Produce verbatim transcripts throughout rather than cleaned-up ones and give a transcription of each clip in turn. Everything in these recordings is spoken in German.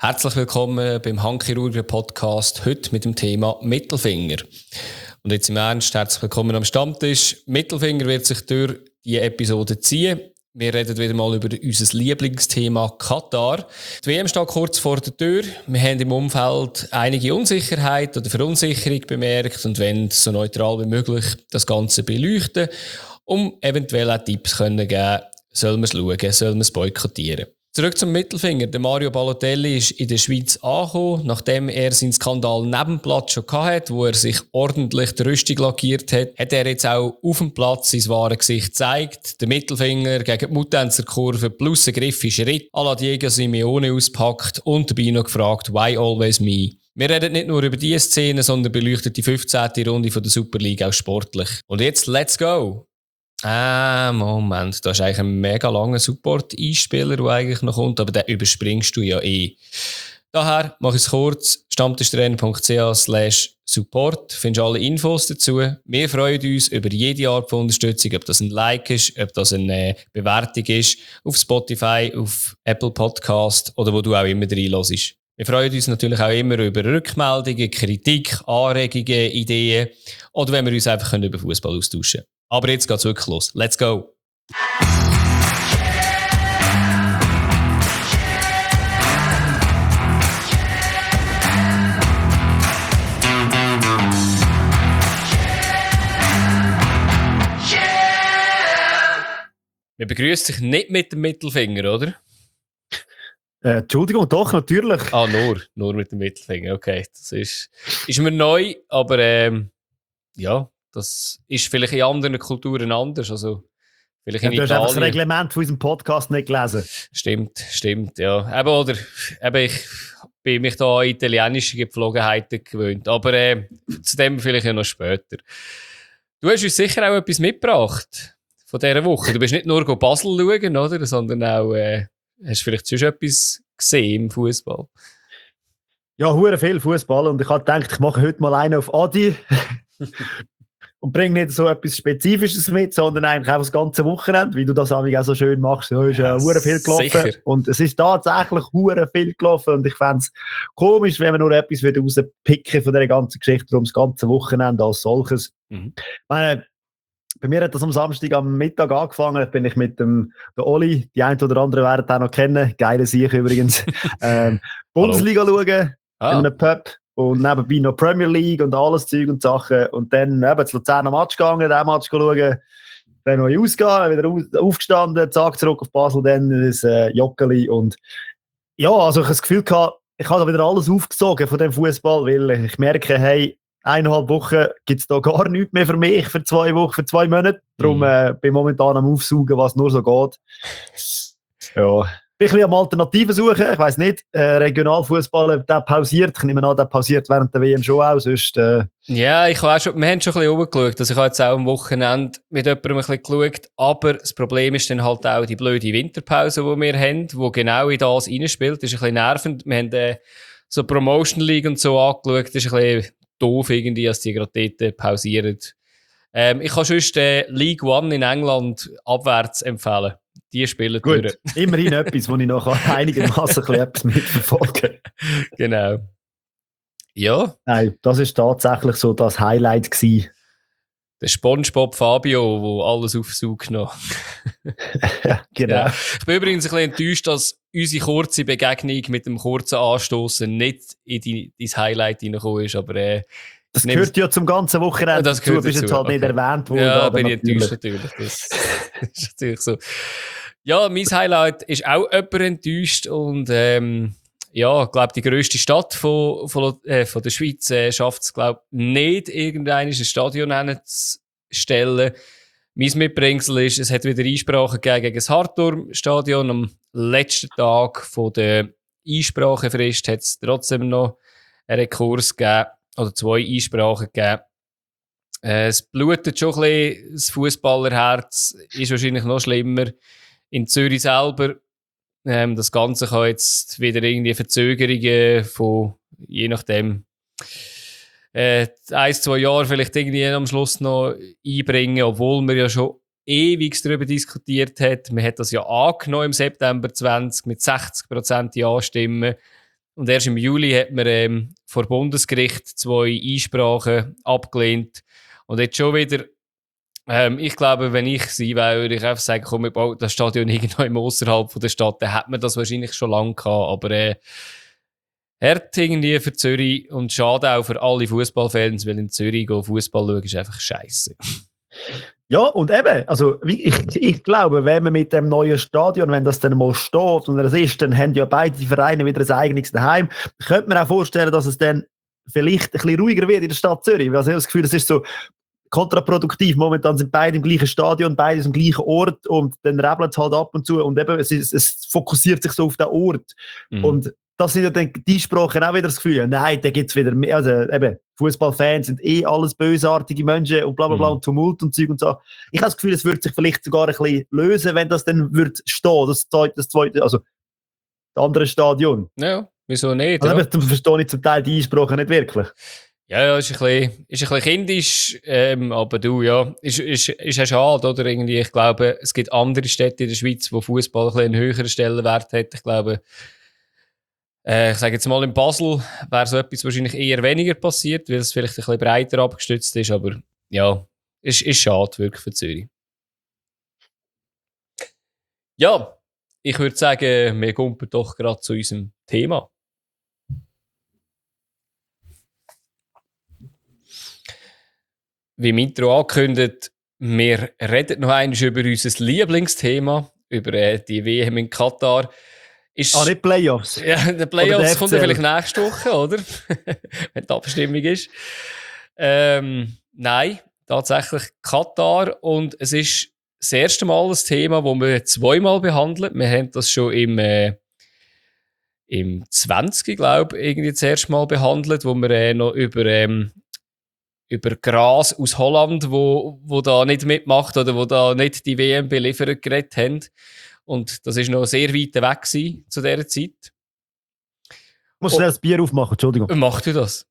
Herzlich willkommen beim Handchirurgen-Podcast, heute mit dem Thema Mittelfinger. Und jetzt im Ernst, herzlich willkommen am Stammtisch. Mittelfinger wird sich durch die Episode ziehen. Wir reden wieder mal über unser Lieblingsthema Katar. Die W M steht kurz vor der Tür. Wir haben im Umfeld einige Unsicherheit oder Verunsicherung bemerkt und wollen so neutral wie möglich das Ganze beleuchten, um eventuell auch Tipps können geben, soll man es schauen, soll man es boykottieren. Zurück zum Mittelfinger. Der Mario Balotelli ist in der Schweiz angekommen, nachdem er seinen Skandal neben dem Platz schon hatte, wo er sich ordentlich die Rüstung lackiert hat, hat er jetzt auch auf dem Platz sein wahres Gesicht gezeigt. Der Mittelfinger gegen die Mutanzer Kurve plus ein griffige Schritt à la Diego Simeone auspackt und dabei noch gefragt, why always me? Wir reden nicht nur über diese Szene, sondern beleuchten die fünfzehnte Runde von der Super League auch sportlich. Und jetzt, let's go! Ah, Moment, da ist eigentlich ein mega langer Support-Einspieler, der eigentlich noch kommt, aber den überspringst du ja eh. Daher mache ich es kurz, stammtischtrainer.ch slash support, findest alle Infos dazu. Wir freuen uns über jede Art von Unterstützung, ob das ein Like ist, ob das eine Bewertung ist, auf Spotify, auf Apple Podcast oder wo du auch immer reinhörst. Wir freuen uns natürlich auch immer über Rückmeldungen, Kritik, Anregungen, Ideen oder wenn wir uns einfach über Fußball austauschen können. Aber jetzt geht's wirklich los. Let's go! Wir begrüßen dich nicht mit dem Mittelfinger, oder? Äh, Entschuldigung, doch, natürlich. Ah, nur, nur mit dem Mittelfinger, okay. Das ist, ist mir neu, aber ähm, ja, das ist vielleicht in anderen Kulturen anders. Also, vielleicht in ja, du Italien. hast einfach das Reglement von unserem Podcast nicht gelesen. Stimmt, stimmt, ja. Eben, oder, eben, ich bin mich da an italienische Gepflogenheiten gewöhnt. Aber äh, zu dem vielleicht ja noch später. Du hast uns sicher auch etwas mitgebracht von dieser Woche. Du bist nicht nur go Basel schauen, oder? Sondern auch, äh, hast du vielleicht sonst etwas gesehen im Fußball? Ja, hure viel Fußball. Und ich habe gedacht, ich mache heute mal einen auf Adi. Und bring nicht so etwas Spezifisches mit, sondern eigentlich einfach das ganze Wochenende, wie du das auch so schön machst. Da ist ja hure viel gelaufen. Sicher. Und es ist tatsächlich hure viel gelaufen. Und ich fände es komisch, wenn man nur etwas rauspicken von dieser ganzen Geschichte um das ganze Wochenende als solches. Mhm. Ich meine, bei mir hat das am Samstag am Mittag angefangen. Bin ich mit dem der Oli, die einen oder anderen werden auch noch kennen, geile Sieg übrigens, ähm, Bundesliga schauen, ah. in einem Pub. Und nebenbei noch Premier League und alles Zeug und Sachen. Und dann eben zu Luzern am Match gegangen, den Match schauen, dann noch ausgehen, wieder aufgestanden, zack, zurück auf Basel, dann das äh, Joggeli. Und ja, also ich habe das Gefühl gehabt, ich habe da wieder alles aufgesogen von dem Fußball, weil ich merke, hey, eineinhalb Wochen gibt es da gar nichts mehr für mich, für zwei Wochen, für zwei Monate. Darum äh, bin ich momentan am Aufsaugen, was nur so geht. Ja. Ich bin ein bisschen am Alternativen suchen. Ich weiss nicht, äh, Regionalfußball, der pausiert. Ich nehme an, der pausiert während der W M schon auch. Sonst, äh ja, ich habe auch schon, wir haben schon ein bisschen rumgeschaut. Also ich habe jetzt auch am Wochenende mit jemandem ein bisschen geschaut. Aber das Problem ist dann halt auch die blöde Winterpause, die wir haben, die genau in das reinspielt. Das ist ein bisschen nervend. Wir haben äh, so Promotion League und so angeschaut. Das ist ein bisschen doof irgendwie, dass die gerade dort pausieren. Ähm, ich kann sonst äh, League One in England abwärts empfehlen. Die spielen gut. Durch. Immerhin etwas, wo ich noch einigermaßen etwas mitverfolgen kann. Genau. Ja. Nein, das war tatsächlich so das Highlight gewesen. Der SpongeBob Fabio, der alles aufsaugt noch. Ja, genau. Ja. Ich bin übrigens ein bisschen enttäuscht, dass unsere kurze Begegnung mit dem kurzen Anstoßen nicht in die, ins Highlight reingekommen ist, aber äh, das gehört ja zum ganzen Wochenende. Das gehört du bist dazu. jetzt halt okay. nicht erwähnt worden. Ja, bin ich enttäuscht natürlich. Das, das ist natürlich so. Ja, mein Highlight ist auch jemand enttäuscht und ähm, ja, ich glaube, die grösste Stadt von, von, äh, von der Schweiz äh, schafft es, glaube ich, nicht, irgendein Stadion hinzustellen. Mein Mitbringsel ist, es hat wieder Einsprachen gegeben gegen das Hartturm-Stadion. Am letzten Tag von der Einsprachefrist hat es trotzdem noch einen Rekurs gegeben, oder zwei Einsprachen gegeben. Äh, es blutet schon ein bisschen, das Fußballerherz ist wahrscheinlich noch schlimmer. In Zürich selber, ähm, das Ganze kann jetzt wieder irgendwie Verzögerungen von, je nachdem, äh, ein, zwei Jahre vielleicht irgendwie am Schluss noch einbringen, obwohl man ja schon ewig darüber diskutiert hat. Man hat das ja angenommen im September zwanzig mit sechzig Prozent Ja-Stimmen. Und erst im Juli hat man ähm, vor Bundesgericht zwei Einsprachen abgelehnt. Und jetzt schon wieder, ähm, ich glaube, wenn ich sie wäre, würde ich einfach sagen, komm, wir bauen das Stadion irgendwo außerhalb der Stadt, dann hätte man das wahrscheinlich schon lange gehabt. Aber äh, hart irgendwie für Zürich und schade auch für alle Fußballfans, weil in Zürich Fußball schauen ist einfach scheiße. Ja, und eben, also ich, ich glaube, wenn man mit dem neuen Stadion, wenn das dann mal steht und das ist, dann haben ja beide Vereine wieder ein eigenes daheim. Könnte man auch vorstellen, dass es dann vielleicht ein bisschen ruhiger wird in der Stadt Zürich. Also ich habe das Gefühl, es ist so kontraproduktiv. Momentan sind beide im gleichen Stadion, beide am gleichen Ort und dann rebelt es halt ab und zu und eben, es, ist, es fokussiert sich so auf den Ort. Mhm. Und das sind ja dann die Sprachen auch wieder das Gefühl, nein, da gibt es wieder mehr, also eben, Fußballfans sind eh alles bösartige Menschen und bla bla bla mhm. und Tumult und Zeug und so. Ich habe das Gefühl, es würde sich vielleicht sogar ein bisschen lösen, wenn das dann würde stehen, das zweite, das zweite, also das andere Stadion. Ja, wieso nicht? Also, ja. eben, verstehe ich zum Teil die Einsprachen nicht wirklich. Ja, ja, ist ein bisschen, ist ein bisschen kindisch, ähm, aber du, ja, ist, ist, ist ja schade, oder? Irgendwie, ich glaube, es gibt andere Städte in der Schweiz, wo Fußball ein bisschen einen höheren Stellenwert hat. Ich glaube, äh, ich sage jetzt mal, in Basel wäre so etwas wahrscheinlich eher weniger passiert, weil es vielleicht ein bisschen breiter abgestützt ist, aber ja, ist, ist schade wirklich für Zürich. Ja, ich würde sagen, wir kommen doch gerade zu unserem Thema. Wie im Intro angekündigt, wir reden noch einmal über unser Lieblingsthema, über äh, die W M in Katar. Ist, ah, nicht Playoffs? Ja, die Playoffs kommt ja vielleicht nächste Woche, oder? Wenn die Abstimmung ist. Ähm, nein, tatsächlich Katar. Und es ist das erste Mal ein Thema, das wir zweimal behandeln. Wir haben das schon im, äh, im zwanzig, glaube ich, irgendwie das erste Mal behandelt, wo wir äh, noch über... Ähm, über Gras aus Holland, wo, wo da nicht mitmacht oder wo da nicht die W M beliefert geredet haben. Und das war noch sehr weit weg gewesen, zu dieser Zeit. Du musst schnell das Bier aufmachen, Entschuldigung. Mach du das?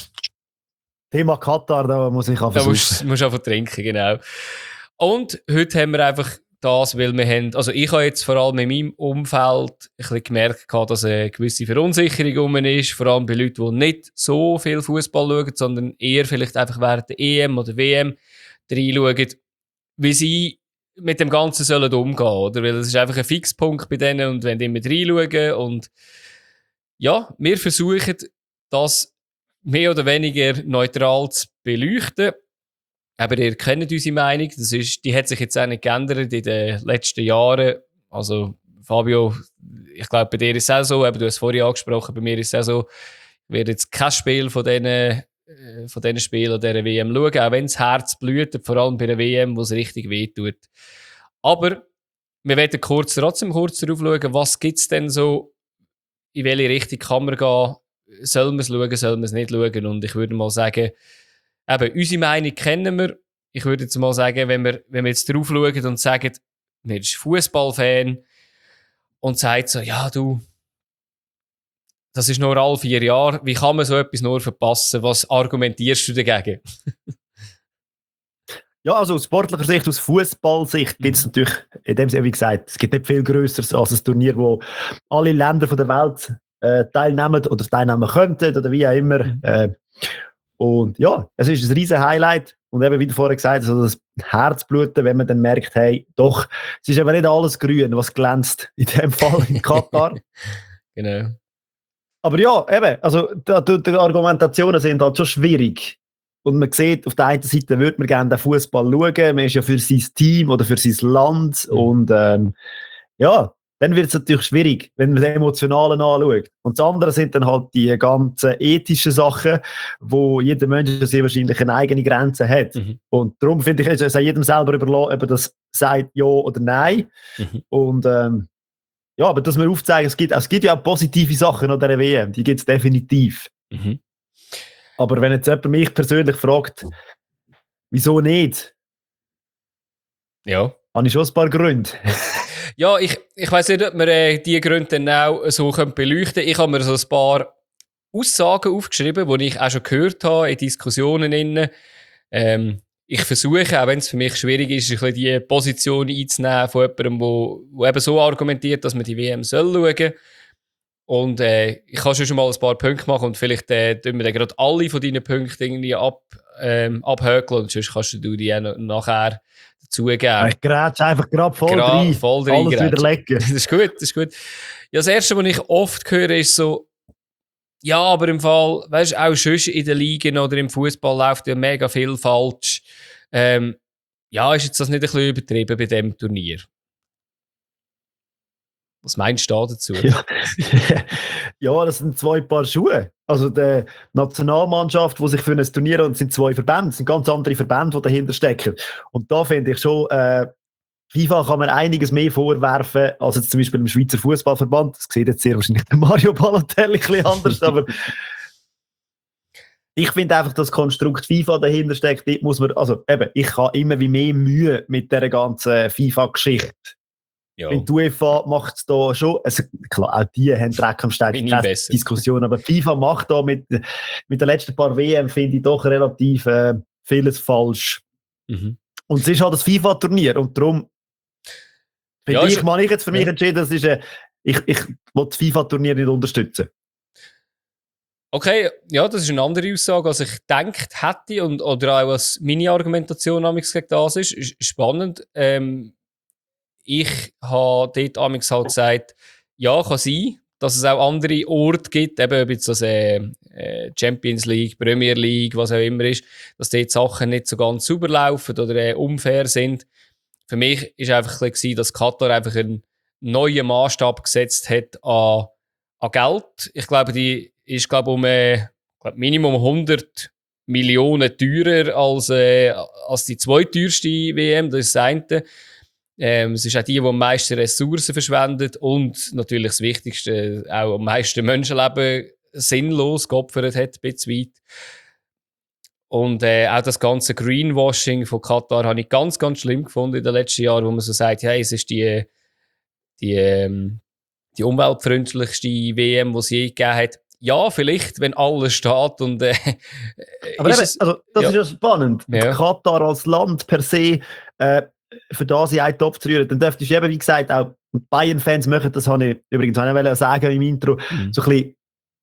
Thema Katar, da muss ich einfach Da musst du einfach trinken, genau. Und heute haben wir einfach das, weil wir haben, also ich habe jetzt vor allem in meinem Umfeld ein bisschen gemerkt, dass eine gewisse Verunsicherung rum ist, vor allem bei Leuten, die nicht so viel Fußball schauen, sondern eher vielleicht einfach während der E M oder W M reinschauen, wie sie mit dem Ganzen sollen umgehen, oder? Weil es ist einfach ein Fixpunkt bei denen und wenn die immer reinschauen und ja, wir versuchen, das mehr oder weniger neutral zu beleuchten. Aber ihr kennt unsere Meinung, das ist, die hat sich jetzt auch nicht geändert in den letzten Jahren. Also Fabio, ich glaube bei dir ist es auch so, aber du hast es vorhin angesprochen, bei mir ist es auch so, ich werde jetzt kein Spiel von diesen, von diesen Spielen an dieser W M schauen, auch wenn das Herz blutet, vor allem bei der W M, wo es richtig wehtut. Aber wir werden kurz, trotzdem kurz darauf schauen, was gibt es denn so, in welche Richtung kann man gehen, soll man es schauen, soll man es nicht schauen, und ich würde mal sagen, eben, unsere Meinung kennen wir. Ich würde jetzt mal sagen, wenn wir, wenn wir jetzt drauf schauen und sagen, wir sind Fußballfan und sagt so, ja du, das ist nur alle vier Jahre, wie kann man so etwas nur verpassen? Was argumentierst du dagegen? Ja, also aus sportlicher Sicht, aus Fußballsicht gibt es natürlich, in dem Sinne, wie gesagt, es gibt nicht viel Größeres als ein Turnier, wo alle Länder von der Welt äh, teilnehmen oder teilnehmen könnten oder wie auch immer. Äh, Und ja, es ist ein riesen Highlight. Und eben, wie du vorher gesagt hast, also das Herzbluten, wenn man dann merkt, hey, doch, es ist aber nicht alles grün, was glänzt. In dem Fall in Katar. Genau. Aber ja, eben, also die, die Argumentationen sind halt schon schwierig. Und man sieht, auf der einen Seite würde man gerne den Fußball schauen. Man ist ja für sein Team oder für sein Land. Mhm. Und ähm, ja, dann wird es natürlich schwierig, wenn man den Emotionalen anschaut. Und das andere sind dann halt die ganzen ethischen Sachen, wo jeder Mensch sehr wahrscheinlich eine eigene Grenze hat. Mhm. Und darum finde ich, es ist jedem selber überlassen, ob er das sagt, ja oder nein. Mhm. Und ähm, ja, aber dass wir aufzeigen, es gibt, es gibt ja auch positive Sachen an dieser W M, die gibt es definitiv. Mhm. Aber wenn jetzt jemand mich persönlich fragt, wieso nicht? Ja. Habe ich schon ein paar Gründe. Ja, ich, ich weiss nicht, ob wir äh, diese Gründe dann auch so beleuchten können. Ich habe mir so ein paar Aussagen aufgeschrieben, die ich auch schon gehört habe in Diskussionen. Ähm, ich versuche, auch wenn es für mich schwierig ist, ein bisschen die Position einzunehmen von jemandem, der eben so argumentiert, dass man die W M soll schauen. Und äh, ich kann schon mal ein paar Punkte machen und vielleicht äh, tun wir dann gerade alle von deinen Punkten irgendwie ab, ähm, abhökeln und sonst kannst du die auch nachher dazugeben. Ich grätsche einfach gerade voll Gra rein, voll rein alles wieder lecken. Das ist gut, das ist gut. Ja, das Erste, was ich oft höre, ist so, ja, aber im Fall, weißt du, auch schon in den Ligen oder im Fußball läuft ja mega viel falsch. Ähm, ja, ist jetzt das nicht ein bisschen übertrieben bei diesem Turnier? Was meinst du dazu? Ja. Ja, das sind zwei Paar Schuhe. Also die Nationalmannschaft, die sich für ein Turnier und sind zwei Verbände, sind ganz andere Verbände, die dahinter stecken. Und da finde ich schon, äh, FIFA kann man einiges mehr vorwerfen, als jetzt zum Beispiel im Schweizer Fußballverband. Das sieht jetzt sehr wahrscheinlich der Mario Balotelli ein bisschen anders, aber ich finde einfach, das Konstrukt FIFA dahinter steckt, dort muss man, also eben, ich habe immer wie mehr Mühe mit dieser ganzen FIFA-Geschichte. Und die UEFA macht es da schon, also klar, auch die haben Dreck am Stein, keine Diskussion, aber FIFA macht da mit, mit den letzten paar W M, finde ich, doch relativ äh, vieles falsch. Mhm. Und es ist halt das FIFA-Turnier und darum finde ja, ich, mal ich jetzt für mich ja. entschieden, das ist, äh, ich, ich will das FIFA-Turnier nicht unterstützen. Okay, ja, das ist eine andere Aussage, als ich gedacht hätte und, oder auch was meine Argumentation amigs gegen das ist, ist spannend. Ähm, Ich habe dort amigs halt gesagt, ja, kann sein, dass es auch andere Orte gibt, eben ob jetzt das äh, Champions League, Premier League, was auch immer ist, dass dort Sachen nicht so ganz sauber laufen oder äh, unfair sind. Für mich war einfach ein bisschen, dass Katar einfach einen neuen Maßstab gesetzt hat an, an Geld. Ich glaube, die ist glaube um äh, glaub Minimum hundert Millionen teurer als, äh, als die zweiteuerste W M, das ist das eine. Ähm, es ist auch die, die am meisten Ressourcen verschwendet und natürlich das Wichtigste, auch am meisten Menschenleben sinnlos geopfert hat, ein bisschen weit. Und äh, auch das ganze Greenwashing von Katar habe ich ganz, ganz schlimm gefunden in den letzten Jahren, wo man so sagt, hey, es ist die, die, ähm, die umweltfreundlichste W M, die es je gegeben hat. Ja, vielleicht, wenn alles steht und äh, aber eben, es, also, das ja. ist ja spannend. Ja. Katar als Land per se äh, für das in einen Topf zu rühren, dann dürftest du eben, wie gesagt, auch Bayern-Fans machen, das habe ich übrigens auch nicht sagen im Intro, mhm. so ein bisschen,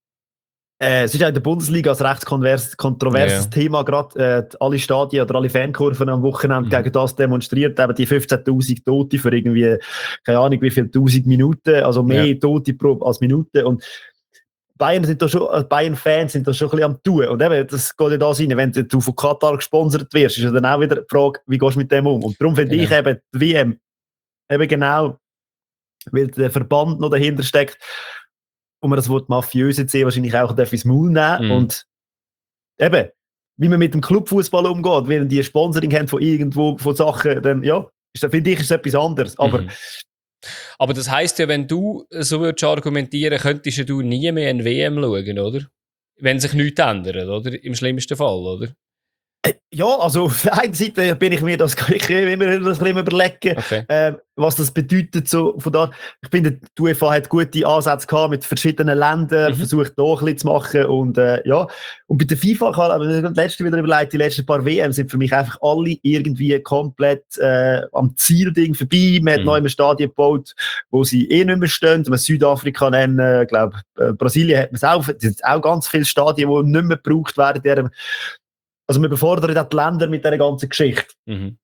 äh, es ist auch in der Bundesliga ein recht kontroverses ja. Thema, gerade äh, alle Stadien oder alle Fankurven am Wochenende mhm. gegen das demonstriert, eben die fünfzehntausend Tote für irgendwie, keine Ahnung wie viele tausend Minuten, also mehr ja. Tote pro, als Minuten und Bayern sind da schon, Bayern-Fans sind da schon ein bisschen am tun. Und eben, das geht ja da rein. Wenn du von Katar gesponsert wirst, ist ja dann auch wieder die Frage, wie gehst du mit dem um? Und darum finde genau. ich eben die W M eben genau, weil der Verband noch dahinter steckt, und man das Wort mafiös jetzt wahrscheinlich auch ins Maul nehmen. Mhm. Und eben, wie man mit dem Clubfußball umgeht, wenn die Sponsoring haben von irgendwo, von Sachen, dann, ja, finde ich, ist etwas anderes. Aber mhm. Aber das heisst ja, wenn du so würdest argumentieren, könntest du nie mehr ein W M schauen, oder? Wenn sich nichts ändert, oder? Im schlimmsten Fall, oder? Ja, also auf der einen Seite bin ich mir das ich immer das ein überlegen, okay. äh, was das bedeutet. So, von da. Ich finde, die UEFA hat gute Ansätze gehabt mit verschiedenen Ländern, mhm. versucht da ein bisschen zu machen. Und, äh, ja. und bei der FIFA, ich habe das letzte wieder überlegt, die letzten paar W M sind für mich einfach alle irgendwie komplett äh, am Zielding vorbei. Man hat mhm. neu im Stadion gebaut, wo sie eh nicht mehr stehen. Man Südafrika nennen, ich glaube, äh, Brasilien hat man es auch. Es sind auch ganz viele Stadien, die nicht mehr gebraucht werden. Also wir befordern auch die Länder mit dieser ganzen Geschichte. Mhm.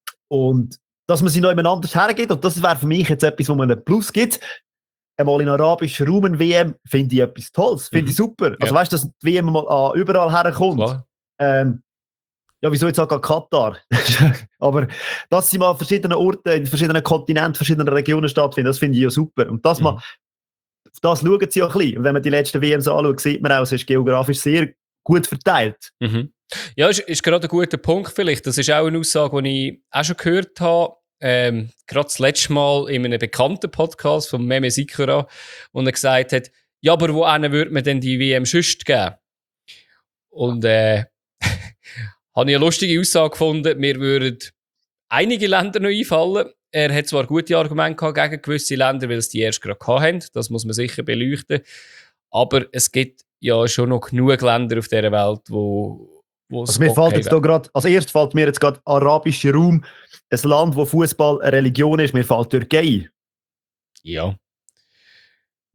Und dass man sie noch jemand anders hergeht, und das wäre für mich jetzt etwas, wo man einen Plus gibt, einmal in arabischen Raum eine W M, finde ich etwas Tolles, finde mhm. ich super. Also ja. weißt du, dass die W M mal an überall herkommt. Ähm, ja, wieso jetzt auch an Katar? Aber dass sie mal an verschiedenen Orten, in verschiedenen Kontinenten, verschiedenen Regionen stattfinden, das finde ich ja super. Und das mhm. mal, auf das schauen sie auch ein bisschen. Und wenn man die letzten W Ms anschaut, sieht man auch, es ist geografisch sehr gut verteilt. Mhm. Ja, ist, ist gerade ein guter Punkt vielleicht. Das ist auch eine Aussage, die ich auch schon gehört habe. Ähm, gerade das letzte Mal in einem bekannten Podcast von Meme Sikora, wo er gesagt hat, ja, aber wo würde man denn die W M sonst geben? Und äh, habe ich eine lustige Aussage gefunden, mir würden einige Länder noch einfallen. Er hat zwar gute Argumente gehabt gegen gewisse Länder, weil es die erst gerade hatten. Das muss man sicher beleuchten. Aber es gibt ja schon noch genug Länder auf dieser Welt, wo Also mir okay fällt jetzt da grad, als erstes fällt mir jetzt gerade arabischer Raum, ein Land, wo Fußball eine Religion ist, mir fällt Türkei. Ja.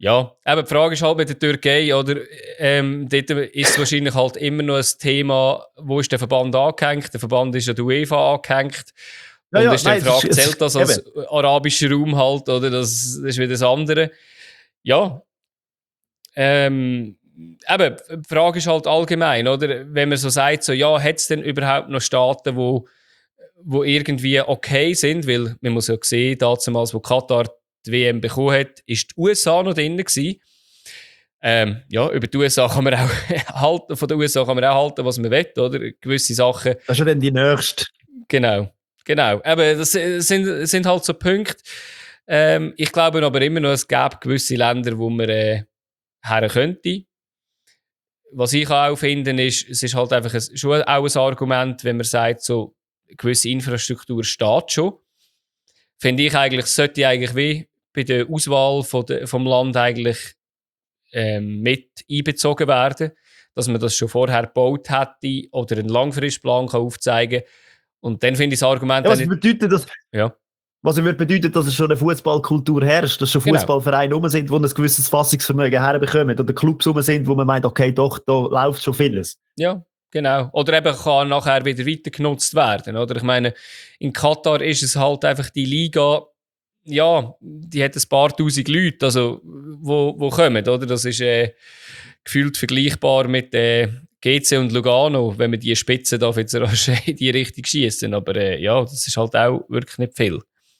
Ja, aber die Frage ist halt mit der Türkei, oder? Ähm, dort ist es wahrscheinlich halt immer noch ein Thema, wo ist der Verband angehängt? Der Verband ist an die UEFA angehängt. Ja, und ja, ist dann die Frage, nein, zählt das als eben. arabischer Raum halt, oder? Das, das ist wieder das andere. Ja. Ähm, eben, die Frage ist halt allgemein, oder? Wenn man so sagt, so, ja, hat es denn überhaupt noch Staaten, wo, wo irgendwie okay sind? Weil man muss ja sehen, damals, wo Katar die W M bekommen hat, ist die U S A noch drin gewesen. Ähm, ja, über die U S A kann man auch halten, von den U S A kann man auch halten, was man will, oder? Gewisse Sachen. Das ist ja dann die nächste. Genau, genau. Aber das sind, sind halt so Punkte. Ähm, ich glaube aber immer noch, es gäbe gewisse Länder, wo man äh, her könnte. Was ich auch finde, ist, es ist halt einfach ein, schon auch ein Argument, wenn man sagt, so eine gewisse Infrastruktur steht schon. Finde ich eigentlich, sollte eigentlich wie bei der Auswahl von de, vom Land eigentlich ähm, mit einbezogen werden, dass man das schon vorher gebaut hätte oder einen Langfristplan kann aufzeigen kann. Und dann finde ich das Argument... Ja, was bedeutet das? Ja. Was würde bedeuten, dass es schon eine Fußballkultur herrscht, dass schon Fußballvereine genau. rum sind, die ein gewisses Fassungsvermögen herbekommen oder Clubs rum sind, wo man meint, okay, doch, da läuft schon vieles. Ja, genau. Oder eben kann nachher wieder weiter genutzt werden. Oder ich meine, in Katar ist es halt einfach die Liga, ja, die hat ein paar tausend Leute, also, wo, wo kommen, oder? Das ist äh, gefühlt vergleichbar mit äh, G C und Lugano, wenn man die Spitzen darf jetzt in die Richtung schießen. Aber äh, ja, das ist halt auch wirklich nicht viel.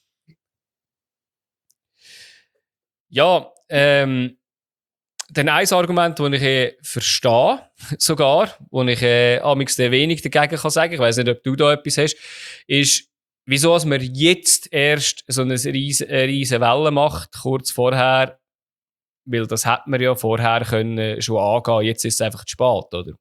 Ja, ähm, dann ein Argument, das ich äh, verstehe, sogar, wo ich äh, amigs wenig dagegen kann sagen, ich weiss nicht, ob du da etwas hast, ist, wieso dass man jetzt erst so eine riesen, eine riesen Welle macht, kurz vorher, weil das hätte man ja vorher können schon angehen, jetzt ist es einfach zu spät, oder?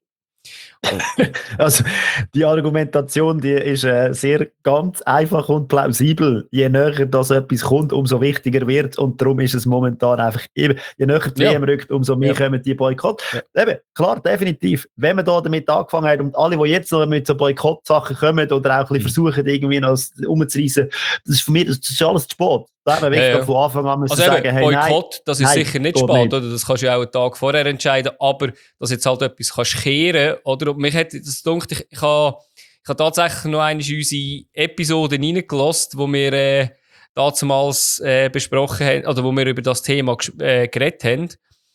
Also die Argumentation, die ist äh, sehr ganz einfach und plausibel. Je näher das etwas kommt, umso wichtiger wird und darum ist es momentan einfach eben, je näher die ja. W M rückt, umso mehr ja. kommen die Boykott. Ja. Eben, klar, definitiv. Wenn man da damit angefangen hat und alle, die jetzt noch mit so Boykott-Sachen kommen oder auch ein bisschen versuchen, irgendwie noch umzureissen, das ist für mich, das ist alles zu spät. Da hat man wirklich ja, ja. von Anfang an müssen also sagen, eben, hey, Boykott, nein, das ist nein, sicher nicht spät, nicht. Oder? Das kannst du ja auch einen Tag vorher entscheiden, aber dass jetzt halt etwas kannst kehren, oder? Mich hat das gedacht, ich, ich habe ich habe tatsächlich noch einmal unsere Episoden reingelassen, wo wir äh, damals äh, besprochen haben, oder wo wir über das Thema äh, geredet haben.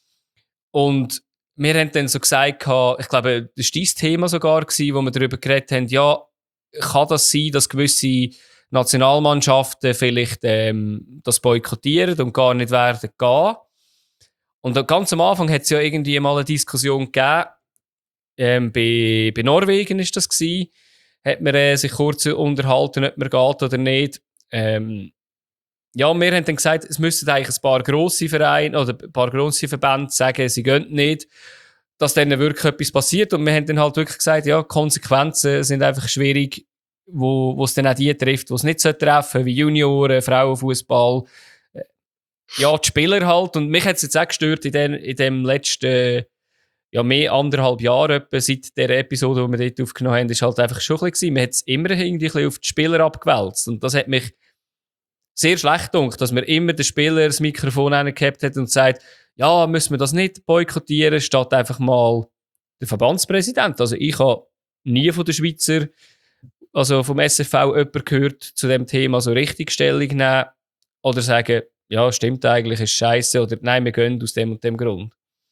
Und wir haben dann so gesagt, ich glaube, das war dein Thema sogar, gewesen, wo wir darüber geredet haben, ja, kann das sein, dass gewisse Nationalmannschaften vielleicht ähm, das boykottieren und gar nicht werden gehen. Und ganz am Anfang hat es ja irgendwie mal eine Diskussion gegeben, ähm, bei, bei Norwegen ist das gewesen, hat man äh, sich kurz unterhalten, ob man geht oder nicht. Ähm, ja, wir haben dann gesagt, es müssten eigentlich ein paar grosse Vereine oder ein paar grosse Verbände sagen, sie gehen nicht, dass dann wirklich etwas passiert. Und wir haben dann halt wirklich gesagt, ja, Konsequenzen sind einfach schwierig, wo es dann auch die trifft, die es nicht treffen sollen, wie Junioren, Frauenfußball, ja, die Spieler halt. Und mich hat es jetzt auch gestört in dem, in dem letzten, ja, mehr anderthalb Jahre etwa, seit der Episode, die wir dort aufgenommen haben, ist halt einfach schon ein bisschen, man hat es immer irgendwie ein bisschen auf die Spieler abgewälzt. Und das hat mich sehr schlecht gedacht, dass man immer den Spieler das Mikrofon reingehabt hat und sagt, ja, müssen wir das nicht boykottieren, statt einfach mal der Verbandspräsident. Also ich habe nie von den Schweizer, also vom S F V jemand gehört zu dem Thema so richtig Stellung nehmen oder sagen, ja, stimmt eigentlich, ist scheiße oder nein, wir gehen aus dem und dem Grund.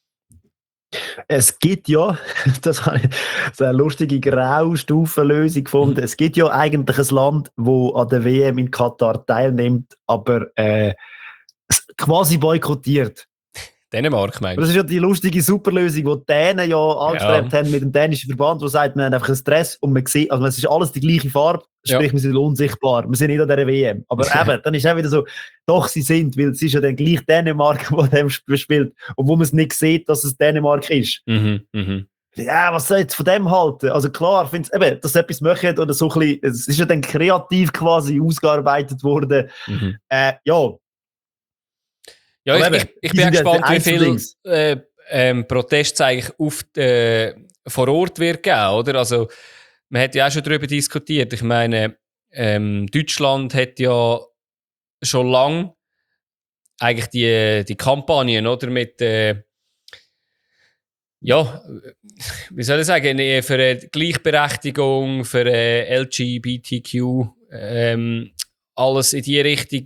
Es gibt ja, das habe ich so eine lustige Graustufenlösung gefunden, es gibt ja eigentlich ein Land, das an der W M in Katar teilnimmt, aber äh, quasi boykottiert. Dänemark, meinst du? Das ist ja die lustige Superlösung, die die Dänen ja angestrebt ja. haben mit dem dänischen Verband, der sagt, wir haben einfach einen Stress und man sieht, also es ist alles die gleiche Farbe, sprich, ja. wir sind unsichtbar, wir sind nicht an dieser W M. Aber eben, dann ist auch wieder so, doch, sie sind, weil es ist ja dann gleich Dänemark, der dem spielt, obwohl man es nicht sieht, dass es Dänemark ist. Mhm, mhm. Ja, was soll ich jetzt von dem halten? Also klar, finde eben, dass sie etwas machen oder so ein bisschen, es ist ja dann kreativ quasi ausgearbeitet worden. Mhm. Äh, ja. Ja, ich, ich, ich bin gespannt, wie viel äh, ähm, Proteste eigentlich auf die, äh, vor Ort wird geben, oder? Also, man hat ja auch schon darüber diskutiert. Ich meine, ähm, Deutschland hat ja schon lange eigentlich die, die Kampagnen, oder, mit, äh, ja, wie soll ich sagen, für äh, Gleichberechtigung, für äh, L G B T Q, ähm, alles in die Richtung.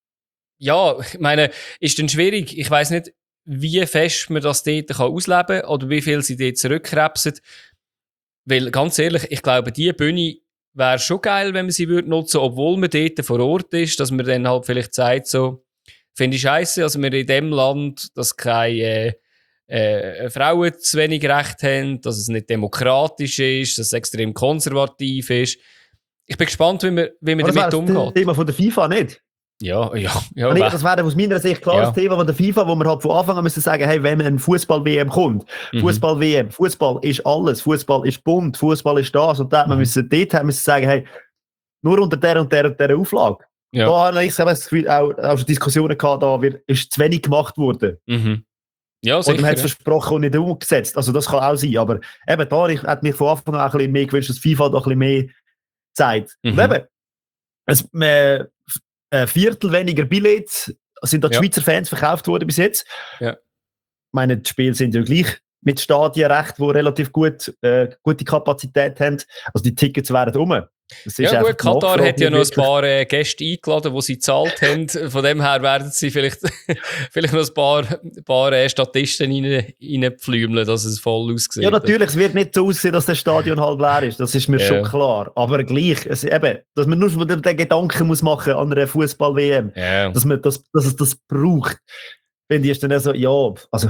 Ja, ich meine, ist dann schwierig. Ich weiss nicht, wie fest man das dort kann ausleben kann oder wie viel sie dort zurückkrebsen. Weil, ganz ehrlich, ich glaube, diese Bühne wäre schon geil, wenn man sie würde nutzen, obwohl man dort vor Ort ist, dass man dann halt vielleicht sagt, so, finde ich scheiße, dass wir in dem Land, dass keine äh, äh, Frauen zu wenig Recht haben, dass es nicht demokratisch ist, dass es extrem konservativ ist. Ich bin gespannt, wie man, wie man damit umgeht. Das Thema von der FIFA nicht. Ja, ja, ja. Ich, das wäre aus meiner Sicht klar das ja. Thema von der FIFA, wo man halt von Anfang an müssen sagen, hey, wenn ein Fußball-W M kommt, mhm. Fußball-W M, Fußball ist alles, Fußball ist bunt, Fußball ist das und das, mhm. man müssen dort haben, müssen sagen, hey, nur unter der und der und der Auflage. Ja. Da habe ich das Gefühl, auch, auch Diskussionen gehabt, da wird, ist zu wenig gemacht worden. Mhm. Ja, sicher, und man hat es ja. versprochen und nicht umgesetzt. Also das kann auch sein, aber eben da, ich hätte mich von Anfang an ein bisschen mehr gewünscht, dass FIFA da ein bisschen mehr zeigt. Mhm. Und eben, es, man, ein Viertel weniger Billets sind da die ja. Schweizer Fans verkauft worden bis jetzt. Ja. Ich meine, die Spiele sind ja gleich mit Stadienrecht, die relativ gut, äh, gute Kapazität haben. Also die Tickets wären rum. Das ist ja gut, Katar hat ja noch ein paar äh, Gäste eingeladen, die sie gezahlt haben. Von dem her werden sie vielleicht, vielleicht noch ein paar, paar äh, Statisten rein, reinpflümeln, dass es voll aussieht. Ja, natürlich, es wird nicht so aussehen, dass das Stadion halb leer ist. Das ist mir ja. schon klar. Aber gleich, es, eben, dass man nur den, den Gedanken muss machen an einer Fußball-W M, ja. dass, man das, dass es das braucht. Finde ich, ist dann so, ja, also...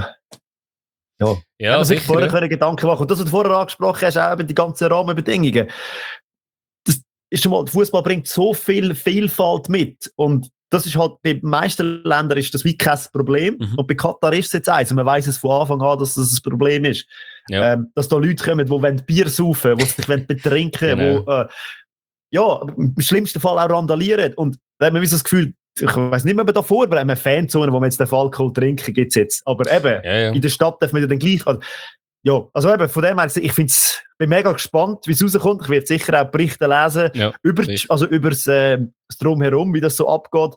Ja, ja man sich sicher, vorher ja. können Gedanken machen. Und das, was du vorher angesprochen hast, auch eben die ganzen Rahmenbedingungen. Das ist schon mal, Fußball bringt so viel Vielfalt mit. Und das ist halt, bei den meisten Ländern ist das wie kein Problem. Mhm. Und bei Katar ist es jetzt eins. Und man weiss es von Anfang an, dass das ein Problem ist. Ja. Ähm, dass da Leute kommen, die wollen Bier saufen, die sich betrinken, genau. die, äh, ja, im schlimmsten Fall auch randalieren. Und da haben wir so das Gefühl, ich weiss nicht mehr, ob wir da vorbereiten, wir haben Fanzonen, wo wir jetzt den Alkohol trinken, gibt es jetzt. Aber eben, ja, ja. in der Stadt darf man ja dann gleich... Also, ja, also eben, von dem her, ich find's, bin mega gespannt, wie es rauskommt. Ich werde sicher auch Berichte lesen, ja, über, also über das, äh, das Drumherum, wie das so abgeht.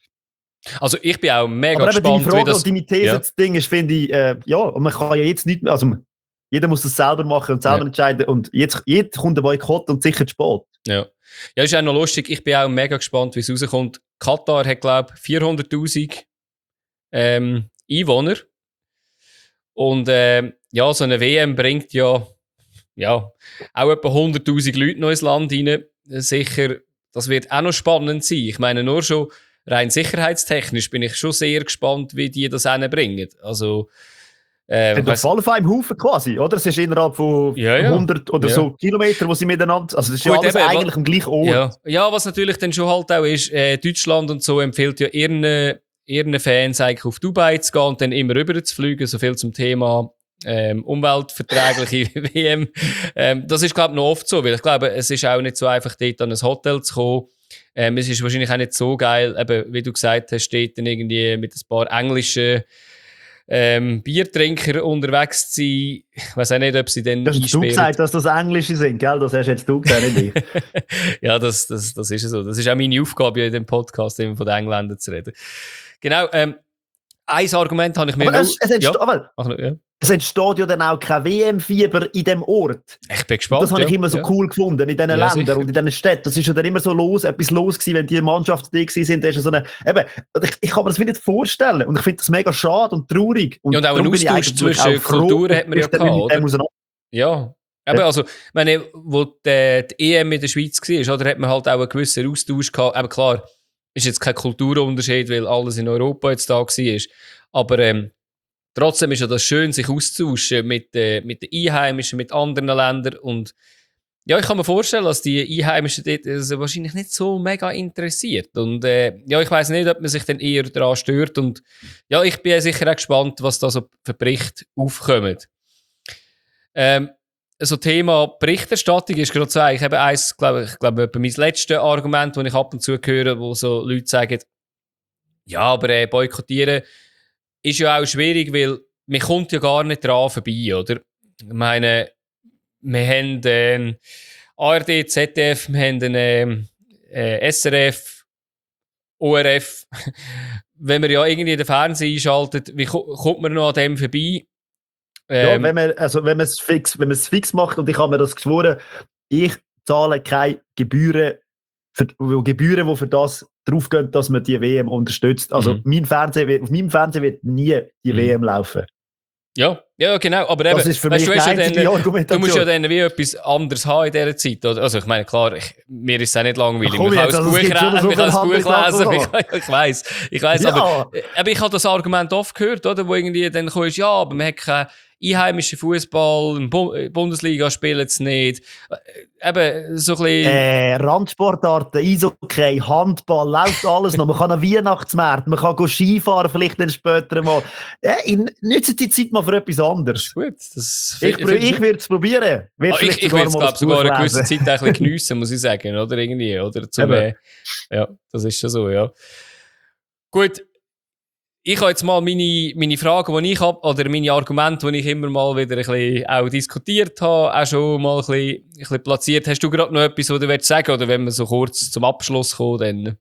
Also ich bin auch mega Aber gespannt, eben, deine Frage wie das... und deine These, ja. das Ding ist, finde ich, äh, ja, und man kann ja jetzt nicht mehr, also jeder muss das selber machen und selber ja. entscheiden und jetzt, jetzt kommt ein Boykott und sicher zu spät. Ja. Ja, ist auch noch lustig, ich bin auch mega gespannt, wie es rauskommt. Katar hat, glaube ich, vierhunderttausend ähm, Einwohner. Und äh, ja, so eine W M bringt ja, ja auch etwa hunderttausend Leute noch ins Land rein. Sicher, das wird auch noch spannend sein. Ich meine, nur schon rein sicherheitstechnisch bin ich schon sehr gespannt, wie die das hinbringen. Also, Ähm, das auf einem Haufen quasi, oder? Es ist innerhalb von ja, ja. hundert oder ja. so Kilometer, wo sie miteinander... Also das ist Gut, ja alles eben, eigentlich am gleichen Ort. Ja. ja, was natürlich dann schon halt auch ist, äh, Deutschland und so empfiehlt ja ihren, ihren Fans eigentlich auf Dubai zu gehen und dann immer rüber zu fliegen, so viel zum Thema ähm, umweltverträgliche W M. Ähm, das ist, glaube ich, noch oft so, weil ich glaube, es ist auch nicht so einfach, dort an ein Hotel zu kommen. Ähm, es ist wahrscheinlich auch nicht so geil, eben, wie du gesagt hast, steht dann irgendwie mit ein paar englischen Ähm, Biertrinker unterwegs zu sein. Ich weiß auch nicht, ob sie dann. Du hast du gesagt, dass das Englische sind, gell? Das hast jetzt du gesagt, nicht ich. Ja, das, das, das ist so. Das ist auch meine Aufgabe, in dem Podcast immer von den Engländern zu reden. Genau. Ähm, ein Argument habe ich mir. Aber es, es, entsteht, ja. aber Ach, ja. es entsteht ja dann auch kein W M-Fieber in dem Ort. Ich bin gespannt. Und das habe ja. ich immer so ja. cool gefunden in diesen ja, Ländern sicher. und in diesen Städten. Das ist ja dann immer so los, etwas los gewesen, wenn die Mannschaften da waren. Da ist so eine, eben, ich, ich kann mir das nicht vorstellen. Und ich finde das mega schade und traurig. Und, ja, und auch ein Austausch zwischen Kulturen hat man ja gehabt, oder? Ja. Eben, ja. Also, meine, wo die, die E M in der Schweiz war, oder, hat man halt auch einen gewissen Austausch gehabt. Aber klar, ist jetzt kein Kulturunterschied, weil alles in Europa jetzt da war. Aber ähm, trotzdem ist ja das schön, sich auszutauschen mit, äh, mit den Einheimischen, mit anderen Ländern. Und ja, ich kann mir vorstellen, dass die Einheimischen dort also wahrscheinlich nicht so mega interessiert. Und äh, ja, ich weiss nicht, ob man sich dann eher daran stört. Und ja, ich bin sicher auch gespannt, was da so für Berichte aufkommen. Ähm, so Thema Berichterstattung ist gerade so eigentlich eben eins, glaube ich, glaube mein letztes Argument, das ich ab und zu höre, wo so Leute sagen, ja, aber äh, boykottieren ist ja auch schwierig, weil man kommt ja gar nicht dran vorbei, oder? Ich meine, wir haben äh, A R D, Z D F, wir haben äh, äh, S R F O R F, wenn man ja irgendwie den Fernseher einschaltet, wie ko- kommt man noch an dem vorbei? Ja, Ähm, wenn man, also wenn man es fix, wenn man es fix macht, und ich habe mir das geschworen, ich zahle keine Gebühren, für, Gebühren, die für das draufgehen, dass man die W M unterstützt. Also Mhm. mein Fernseher wird, auf meinem Fernseher wird nie die Mhm. W M laufen. Ja, ja, genau. Aber eben, Das ist für weißt, mich du, die ja einzige dann, Argumentation. du musst ja dann wie etwas anderes haben in dieser Zeit. Oder? Also ich meine, klar, ich, mir ist es auch nicht langweilig. Ach, komm ich kann jetzt, ein also Buch, es gibt schon re- so ich kann ein viele Buch andere lesen. Sachen. Ich, ich weiss, ich weiss. Ja. Aber, aber ich habe das Argument oft gehört, oder, wo irgendwie dann kommst, ja, aber man hat keinen einheimischen Fußball, in der Bundesliga spielen es nicht. Eben, so ein bisschen... Äh, Randsportarten, Eishockey, Handball, läuft alles noch. Man kann einen Weihnachtsmarkt, man kann go Skifahren, vielleicht dann später mal. Äh, nützt die Zeit mal für etwas anderes. Gut, das ich ich, ich würde es probieren. Ah, ich ich würde es, glaube sogar eine gewisse Zeit ein bisschen geniessen, muss ich sagen, oder irgendwie, oder? Zum, äh, ja, das ist ja so, ja. Gut, ich habe jetzt mal meine, meine Fragen, die ich habe, oder meine Argumente, die ich immer mal wieder ein bisschen auch diskutiert habe, auch schon mal ein bisschen, ein bisschen platziert. Hast du gerade noch etwas, was du willst sagen, oder wenn wir so kurz zum Abschluss kommen, dann?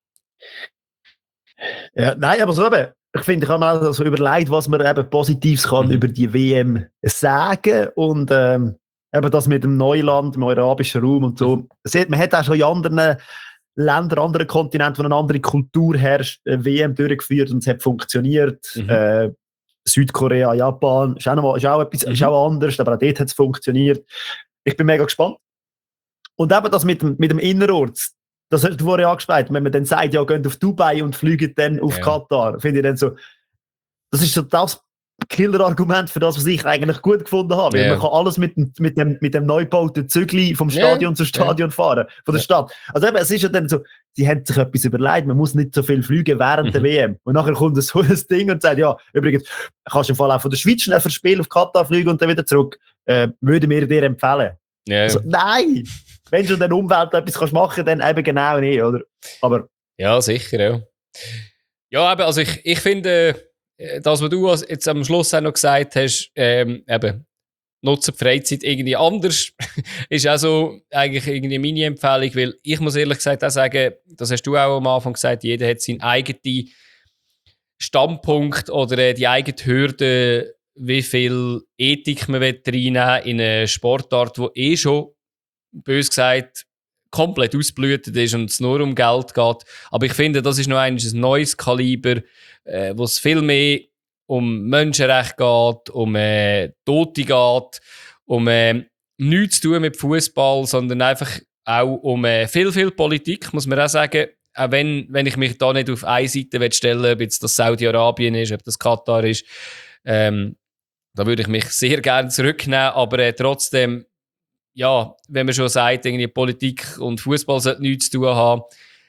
Ja, nein, aber so eben. Ich finde, ich habe mir also überlegt, was man eben Positives kann mhm. über die W M sagen, und ähm, eben das mit dem Neuland, im arabischen Raum und so. Mhm. Man hat auch schon in anderen Ländern, anderen Kontinenten, wo eine andere Kultur herrscht, eine W M durchgeführt und es hat funktioniert. Mhm. Äh, Südkorea, Japan, ist auch, noch, ist auch etwas, mhm. ist auch anders, aber auch dort hat es funktioniert. Ich bin mega gespannt. Und eben das mit dem, mit dem Innerort, das hast du vorhin angesprochen, wenn man dann sagt, ja, geht auf Dubai und fliegt dann auf ja. Katar, finde ich dann so, das ist so das Killer-Argument für das, was ich eigentlich gut gefunden habe. Weil ja. man kann alles mit dem, mit dem, mit dem neu gebauten Zügli vom Stadion ja. zu Stadion ja. fahren, von der ja. Stadt. Also eben, es ist ja dann so, sie haben sich etwas überlegt, man muss nicht so viel fliegen während mhm. der W M. Und nachher kommt so ein Ding und sagt, ja, übrigens, kannst du im Fall auch von der Schweiz schnell für das Spiel auf Katar fliegen und dann wieder zurück. Äh, würde mir dir empfehlen. Ja. Also, nein! Wenn du in der Umwelt etwas kannst machen, dann eben genau nicht, oder? Aber ja, sicher, ja. Ja, eben, also ich, ich finde, das, was du jetzt am Schluss auch noch gesagt hast, ähm, eben, nutze die Freizeit irgendwie anders, ist auch so eigentlich irgendwie meine Empfehlung, weil ich muss ehrlich gesagt auch sagen, das hast du auch am Anfang gesagt, jeder hat seinen eigenen Standpunkt oder die eigene Hürde, wie viel Ethik man reinnehmen in eine Sportart, die eh schon, bös gesagt, komplett ausblühtet ist und es nur um Geld geht. Aber ich finde, das ist noch ein neues Kaliber, äh, wo es viel mehr um Menschenrechte geht, um äh, Tote geht, um äh, nichts zu tun mit Fußball, sondern einfach auch um äh, viel, viel Politik, muss man auch sagen. Auch wenn, wenn ich mich da nicht auf eine Seite stellen will, ob jetzt das Saudi-Arabien ist, ob das Katar ist, ähm, da würde ich mich sehr gerne zurücknehmen, aber äh, trotzdem, ja, wenn man schon sagt, irgendwie Politik und Fußball sollte nichts zu tun haben,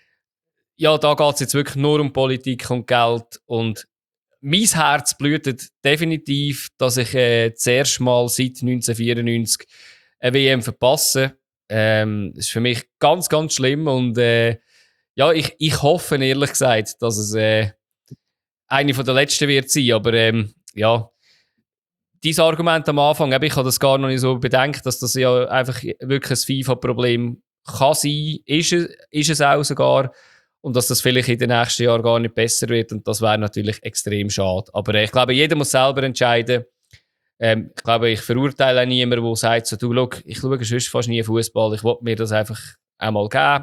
ja, da geht es jetzt wirklich nur um Politik und Geld. Und mein Herz blutet definitiv, dass ich äh, das erste Mal seit neunzehnhundertvierundneunzig eine W M verpasse. Ähm, das ist für mich ganz, ganz schlimm. Und äh, ja, ich, ich hoffe ehrlich gesagt, dass es äh, eine von der letzten wird sein. Aber ähm, ja, dieses Argument am Anfang, ich habe das gar noch nicht so bedenkt, dass das ja einfach wirklich ein FIFA-Problem kann sein, ist es, ist es auch sogar, und dass das vielleicht in den nächsten Jahren gar nicht besser wird, und das wäre natürlich extrem schade. Aber äh, ich glaube, jeder muss selber entscheiden. Ähm, ich glaube, ich verurteile auch niemanden, der sagt, so, du, schau, ich schaue sonst fast nie Fußball, ich will mir das einfach einmal geben.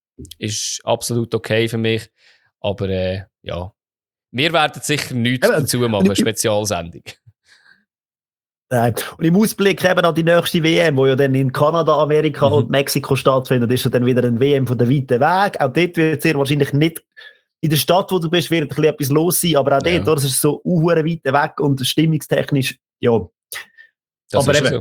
Ist absolut okay für mich. Aber äh, ja, wir werden sicher nichts ja, dazu machen, eine Spezialsendung. Nein. Und im Ausblick eben an die nächste W M, die ja dann in Kanada, Amerika mhm. und Mexiko stattfindet, ist ja dann wieder ein W M von der weiten Weg. Auch dort wird es sehr wahrscheinlich nicht in der Stadt, wo du bist, wird ein bisschen etwas los sein, aber auch ja. dort, das ist so uh, weit weg und stimmungstechnisch, ja. Das aber ist eben, so.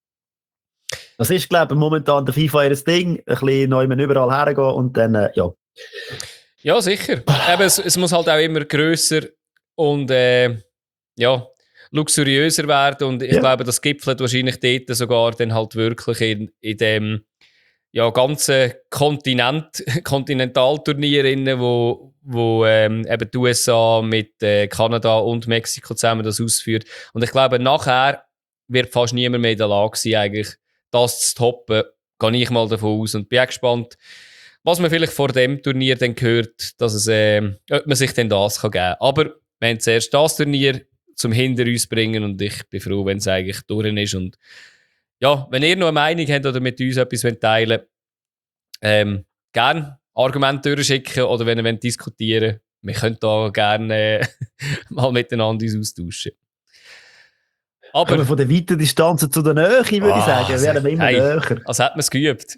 Das ist, glaube ich, momentan der FIFA ihr Ding, ein bisschen neu überall hergehen und dann, äh, ja. Ja, sicher. Eben, es, es muss halt auch immer grösser und äh, ja, luxuriöser werden, und ich ja. glaube, das gipfelt wahrscheinlich dort sogar dann halt wirklich in, in dem ja, ganzen Kontinent, Kontinentalturnier, wo, wo ähm, eben die U S A mit äh, Kanada und Mexiko zusammen das ausführt. Und ich glaube, nachher wird fast niemand mehr in der Lage sein, eigentlich das zu toppen. Gehe ich mal davon aus und bin gespannt, was man vielleicht vor dem Turnier dann hört, dass es, äh, ob man sich dann das kann geben kann. Aber wir haben zuerst das Turnier zum hinter uns bringen und ich bin froh, wenn es eigentlich durch ist. Und ja, wenn ihr noch eine Meinung habt oder mit uns etwas teilen wollt, ähm, gerne Argumente durchschicken oder wenn ihr wollt diskutieren wollt, wir können da gerne äh, mal miteinander uns austauschen. Aber Kommen wir von der weiten Distanz zu der Nähe, würde ich Ah, sagen. Wir werden immer hey, näher. als hätte man es geübt.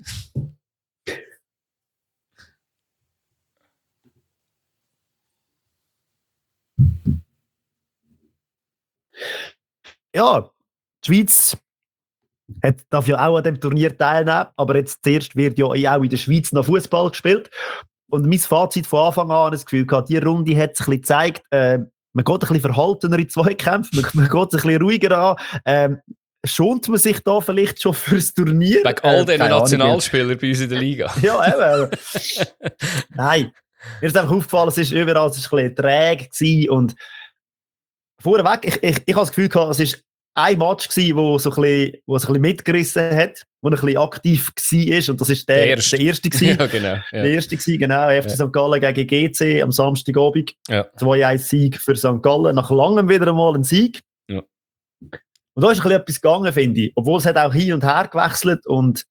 Ja, die Schweiz hat, darf ja auch an dem Turnier teilnehmen, aber jetzt zuerst wird ja auch in der Schweiz noch Fußball gespielt. Und mein Fazit von Anfang an, das Gefühl gehabt, die Runde hat es ein bisschen gezeigt, äh, man geht ein bisschen verhaltener in Zweikämpfen, man, man geht ein bisschen ruhiger an. Ähm, schont man sich da vielleicht schon fürs Turnier? Wegen all äh, diesen Nationalspielern bei uns in der Liga. Ja, eben. Nein, mir ist einfach aufgefallen, es war überall es ist ein bisschen träge gewesen und vorweg, ich, ich, ich habe das Gefühl gehabt, es war ein Match gewesen, wo so ein bisschen, wo es ein bisschen mitgerissen hat, wo er ein bisschen aktiv war und das ist der, der erste. Der erste gewesen. Ja, genau. Ja. Der erste gewesen, genau. F C ja. Sankt Gallen gegen G C am Samstagabend. Ja. zwei eins Sieg für Sankt Gallen. Nach langem wieder einmal ein Sieg. Ja. Und da ist ein bisschen etwas gegangen, finde ich. Obwohl es hat auch hin und her gewechselt und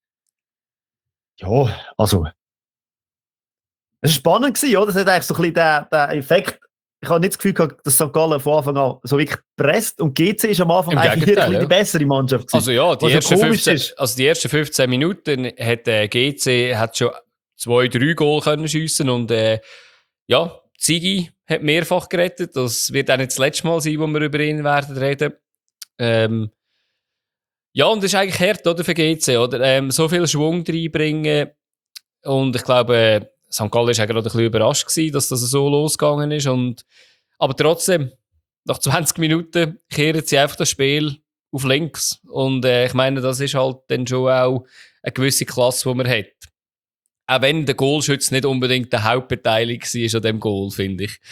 ja, also es war spannend gewesen, oder? Es hat eigentlich so ein bisschen den, den Effekt. Ich habe nicht das Gefühl gehabt, dass Sankt Gallen von Anfang an so wirklich presst und G C ist am Anfang Im eigentlich Gegenteil, wirklich ja. die bessere Mannschaft gewesen. Also ja, die, Was ersten komisch fünfzehn, ist. also die ersten fünfzehn Minuten hat äh, G C hat schon zwei, drei Goal können schiessen und äh, ja, Ziggy hat mehrfach gerettet. Das wird auch nicht das letzte Mal sein, wo wir über ihn werden reden. Ähm, ja, und das ist eigentlich hart, oder, für G C, oder? Ähm, so viel Schwung reinbringen und ich glaube, äh, Sankt Gallen war ja gerade ein bisschen überrascht gewesen, dass das so losgegangen ist und aber trotzdem, nach zwanzig Minuten kehren sie einfach das Spiel auf links. Und äh, ich meine, das ist halt dann schon auch eine gewisse Klasse, die man hat. Auch wenn der Goalschütze nicht unbedingt der Hauptbeteiligte war an diesem Goal, finde ich.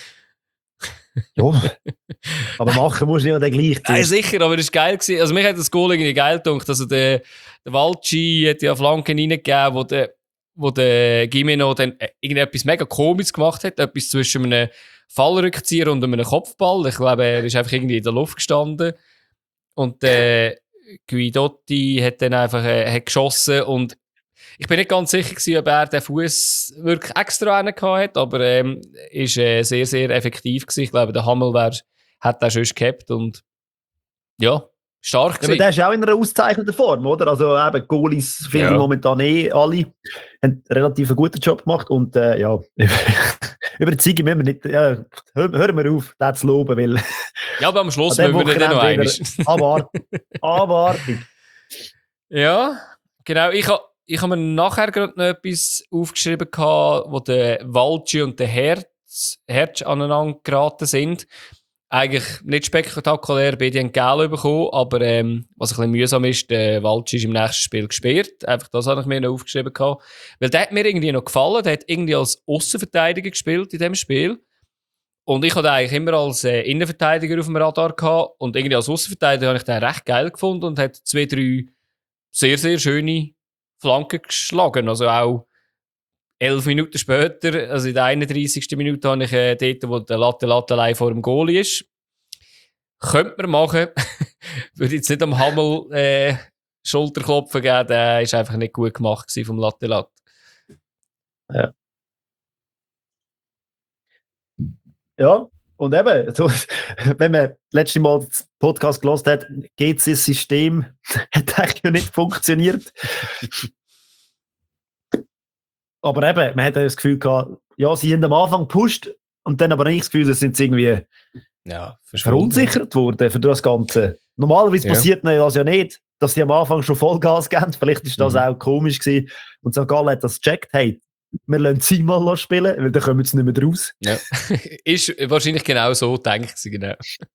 Ja, aber machen musst du ja dann gleich. Nein, sicher, aber es war geil gewesen. Also mich hat das Goal irgendwie geil gedacht. Also der, der Walci hat ja Flanken reingegeben, wo der, wo der Gimeno dann irgendetwas mega Komisches gemacht hat. Etwas zwischen einem Fallrückzieher und einem Kopfball. Ich glaube, er ist einfach irgendwie in der Luft gestanden. Und äh, Guidotti hat dann einfach äh, hat geschossen. Und ich bin nicht ganz sicher gewesen, ob er den Fuß wirklich extra hat, aber ähm, ist äh, sehr, sehr effektiv gewesen. Ich glaube, der Hammel wär, hat den schon gehabt. Und ja, stark gewesen. Ja, aber der ist auch in einer ausgezeichneten Form, oder? Also eben, Goalies finde Ja. ich momentan eh alle. Haben relativ einen guten Job gemacht und äh, ja, über die Ziege müssen wir nicht, ja, hören hör wir auf, den zu loben, weil Ja, aber am Schluss an müssen wir dem dann noch einmal. Wochenende Abwarten. Abwarten. Ja, genau. Ich habe ich hab mir nachher gerade noch etwas aufgeschrieben, gehabt, wo der Walci und der Herz, Herz aneinander geraten sind. Eigentlich nicht spektakulär, beide haben Gel bekommen, aber ähm, was ein bisschen mühsam ist, der Walci ist im nächsten Spiel gesperrt. Einfach das habe ich mir noch aufgeschrieben gehabt. Weil der hat mir irgendwie noch gefallen, der hat irgendwie als Aussenverteidiger gespielt in diesem Spiel. Und ich hatte eigentlich immer als äh, Innenverteidiger auf dem Radar gehabt. Und irgendwie als Aussenverteidiger habe ich den recht geil gefunden und hat zwei, drei sehr, sehr schöne Flanken geschlagen. Also auch elf Minuten später, also in der einunddreißigsten Minute, habe ich äh, dort, wo der Latte Latte allein vor dem Goalie ist. Könnte man machen. Würde jetzt nicht am Hammel äh, Schulterklopfen geben, der ist einfach nicht gut gemacht gewesen vom Latte Latte. Ja. Ja, und eben, so, wenn man das letzte Mal das Podcast gehört hat, geht das System, hat eigentlich ja nicht funktioniert. Aber eben, man hat das Gefühl gehabt, ja, sie haben am Anfang gepusht und dann aber nicht das Gefühl, sie sind irgendwie ja, verunsichert worden für das Ganze. Normalerweise ja. passiert ihnen das ja nicht, dass sie am Anfang schon Vollgas geben. Vielleicht ist das mhm. auch komisch gewesen. Und Sankt Gallen hat das gecheckt, hey, wir lassen sie mal spielen, weil dann kommen sie nicht mehr raus. Ja. Ist wahrscheinlich genau so gedacht sie, genau.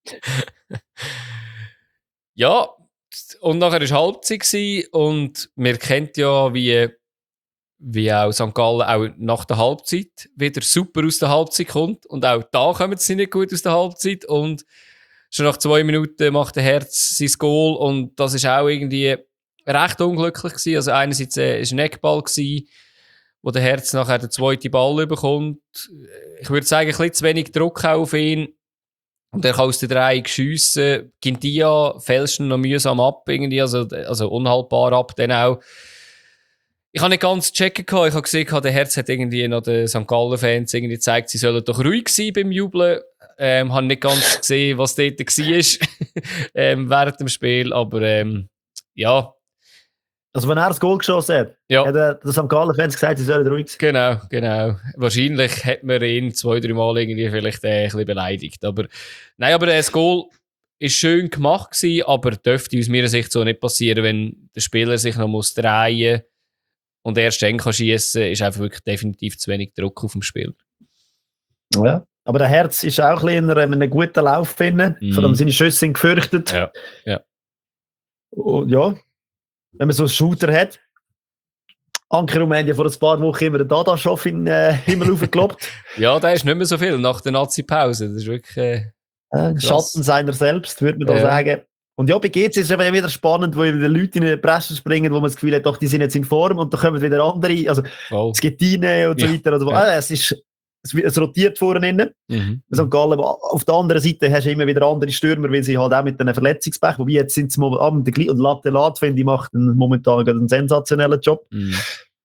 Ja, und nachher war Halbzeit und wir kennen ja, wie, wie auch Sankt Gallen auch nach der Halbzeit wieder super aus der Halbzeit kommt. Und auch da kommen sie nicht gut aus der Halbzeit. Und schon nach zwei Minuten macht der Herz sein Goal und das ist auch irgendwie recht unglücklich gewesen. Also einerseits war äh, ein Eckball gewesen, wo der Herz nachher den zweiten Ball bekommt. Ich würde sagen, ein bisschen zu wenig Druck auf ihn. Und er kann aus der Drei schiessen. Gintia fälscht noch mühsam ab, irgendwie, also, also unhaltbar ab, dann auch. Ich habe nicht ganz checken gehabt. Ich habe gesehen, der Herz hat irgendwie noch den Sankt Gallen-Fans irgendwie gezeigt, sie sollen doch ruhig sein beim Jubeln. Ähm, habe nicht ganz gesehen, was dort war ähm, während dem Spiel, aber ähm, ja. Also wenn er das Goal geschossen hat, ja. hat er den Sankt Gallen-Fans gesagt, sie sollen ruhig sein. Genau, genau. Wahrscheinlich hat man ihn zwei, drei Mal irgendwie vielleicht äh, ein bisschen beleidigt. Aber nein, aber das Goal war schön gemacht gewesen, aber dürfte aus meiner Sicht so nicht passieren, wenn der Spieler sich noch muss drehen und erst dann kann schiessen, ist einfach wirklich definitiv zu wenig Druck auf dem Spiel. Ja, aber der Herz ist auch ein bisschen in einem guten Lauf finden. Mm. Vor allem seine Schüsse sind gefürchtet. Ja, ja. Und ja, wenn man so einen Shooter hat. Anke Rumänien vor ein paar Wochen immer den Dadaschow in den äh, Himmel hochgekloppt. Ja, der ist nicht mehr so viel nach der Nazi-Pause. Das ist wirklich äh, ein Schatten seiner selbst, würde man da ja. sagen. Und ja, bei G C ist es eben wieder spannend, wo die Leute in die Presse springen, wo man das Gefühl hat, doch, die sind jetzt in Form und da kommen wieder andere, also oh. Schettine und so ja. weiter. Oder, ja. ah, es, ist, es, es rotiert vorne innen. Mhm. Sankt Gallen, auf der anderen Seite hast du immer wieder andere Stürmer, weil sie halt auch mit einem Verletzungspech, wobei jetzt sind sie momentan der gleichen, und Lattelat, finde ich, macht einen, momentan einen sensationellen Job. Mhm.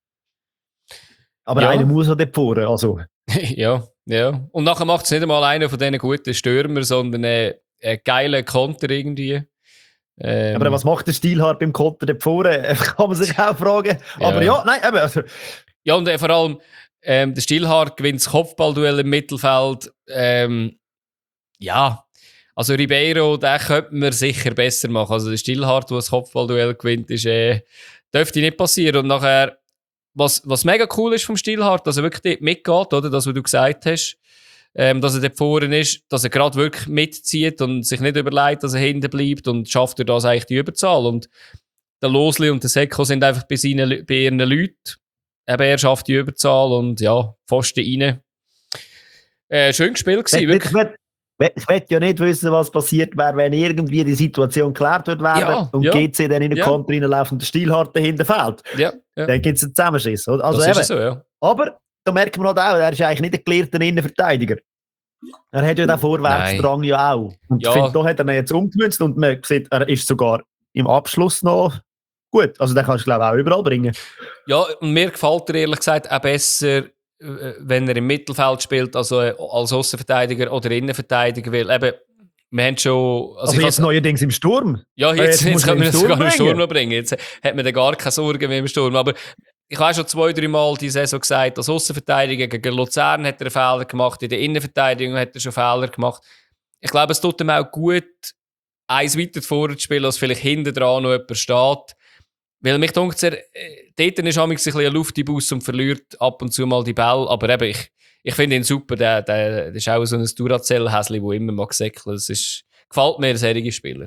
Aber ja. einer muss auch dort vorne, also. ja, ja. Und nachher macht es nicht einmal einer von diesen guten Stürmer, sondern einen, einen geilen Konter irgendwie. Ähm, aber was macht der Stilhart beim Konter dort vorne? Kann man sich auch fragen. Ja. Aber ja, nein, eben. Also. Ja, und äh, vor allem, ähm, der Stilhart gewinnt das Kopfballduell im Mittelfeld. Ähm, ja, also Ribeiro, den könnte man sicher besser machen. Also der Stilhart, der das Kopfballduell gewinnt, ist, äh, dürfte nicht passieren. Und nachher, was, was mega cool ist vom Stilhart, dass er wirklich dort mitgeht, oder? Das, was du gesagt hast. Ähm, dass er dort vorne ist, dass er gerade wirklich mitzieht und sich nicht überlegt, dass er hinten bleibt und schafft er das eigentlich die Überzahl. Und der Losli und der Seko sind einfach bei, seinen, bei ihren Leuten. Eben, er schafft die Überzahl und ja, Pfosten rein. Äh, schön gespielt gewesen, wirklich. Ich will ja nicht wissen, was passiert wäre, wenn irgendwie die Situation geklärt wird werden ja, und ja. G C dann in den ja. Konter reinläuft und der Stilhart dahinter fällt. Ja, ja. Dann gibt es einen Zusammenschiss. Also das eben, ist so, ja. Aber da merkt man halt auch, er ist eigentlich nicht ein gelehrter Innenverteidiger. Er hat ja den Vorwärtsdrang ja auch. Und ja. ich finde, da hat er ihn jetzt umgemünzt und man sieht, er ist sogar im Abschluss noch gut. Also den kannst du, glaube ich, auch überall bringen. Ja, und mir gefällt er ehrlich gesagt auch besser, wenn er im Mittelfeld spielt, also als Aussenverteidiger oder Innenverteidiger, weil eben, wir haben schon... Also, also jetzt has, neuerdings im Sturm? Ja, jetzt, jetzt, jetzt können wir ihn sogar im Sturm bringen. Jetzt hat man da gar keine Sorgen mehr im Sturm. Aber ich habe schon zwei, drei Mal die Saison gesagt, als Aussenverteidiger gegen Luzern hat er einen Fehler gemacht, in der Innenverteidigung hat er schon Fehler gemacht. Ich glaube, es tut ihm auch gut, eins weiter vorne zu spielen, als vielleicht hinten dran noch jemand steht. Weil mich denkt, er, dort ist er ein bisschen ein Luftibus und verliert ab und zu mal die Bälle. Aber eben, ich, ich finde ihn super. Der, der, der ist auch so ein Duracell-Häsli, der immer mag säckeln. Das ist, gefällt mir, ein solcher Spieler.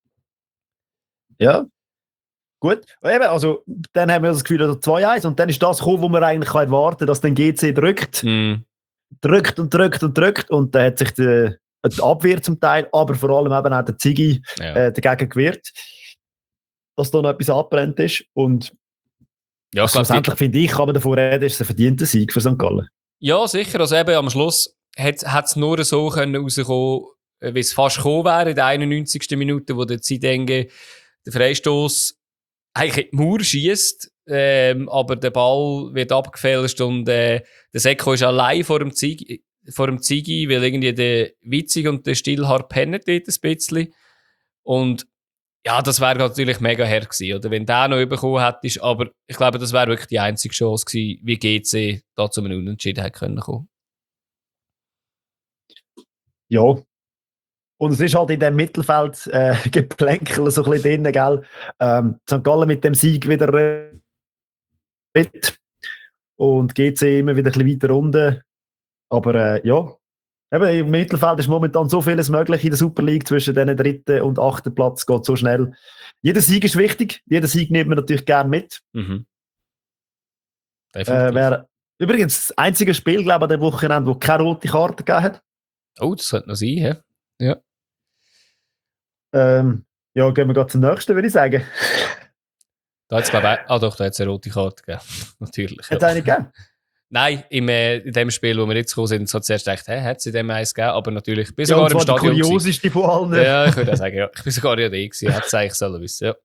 Ja, gut. Eben, also, dann haben wir das Gefühl, zwei eins. Und dann ist das gekommen, wo man eigentlich erwarten kann, dass dann G C drückt. Mm. Drückt und drückt und drückt. Und dann hat sich die, die Abwehr zum Teil, aber vor allem eben auch der Ziggy ja. äh, dagegen gewehrt, dass da noch etwas abbrennt ist. Und ja, also schlussendlich finde ich, kann man davon reden, ist es ein verdienter Sieg für Sankt Gallen. Ja, sicher. Also eben am Schluss hat es nur so können rauskommen, wie es fast gekommen wäre in der einundneunzigsten Minute, wo der Zidenge den Freistoß eigentlich in die Mauer schiesst, ähm, aber der Ball wird abgefälscht und äh, der Seko ist allein vor dem Zigi, vor dem Zigi, weil irgendwie der Witzig und der Stilhart pennen dort ein bisschen. Und ja, das wäre natürlich mega hart gewesen, oder? Wenn der noch bekommen hättest. Aber ich glaube, das wäre wirklich die einzige Chance gewesen, wie G C da zu einem Unentschieden hätte können kommen. Ja. Und es ist halt in dem Mittelfeld äh, Geplänkel so ein bisschen drin, gell? Ähm, Sankt Gallen mit dem Sieg wieder mit. Und G C immer wieder ein bisschen weiter unten. Aber äh, ja. Eben, im Mittelfeld ist momentan so vieles möglich in der Super League. Zwischen den dritten und achten Platz geht so schnell. Jeder Sieg ist wichtig. Jeder Sieg nimmt man natürlich gerne mit. Mhm. Äh, wär, übrigens, das einzige Spiel, glaube ich, an dem Wochenende, wo keine rote Karte gegeben hat. Oh, das könnte noch sein, he? Ja. Ähm, ja, gehen wir gerade zum nächsten, würde ich sagen. Da hat's, glaube ich, ah doch, da hat es eine rote Karte gegeben. Natürlich. Hat es eine gegeben? Nein, im, äh, in dem Spiel, wo wir jetzt gekommen sind, so zuerst gedacht, hä, hat es in dem eins gegeben, aber natürlich, bis Ja, sogar im Stadion. Das war der kurioseste von allen. Ja, ich würde auch sagen, ja. Ich bin sogar ja da gewesen, hätte es eigentlich sollen wissen, ja.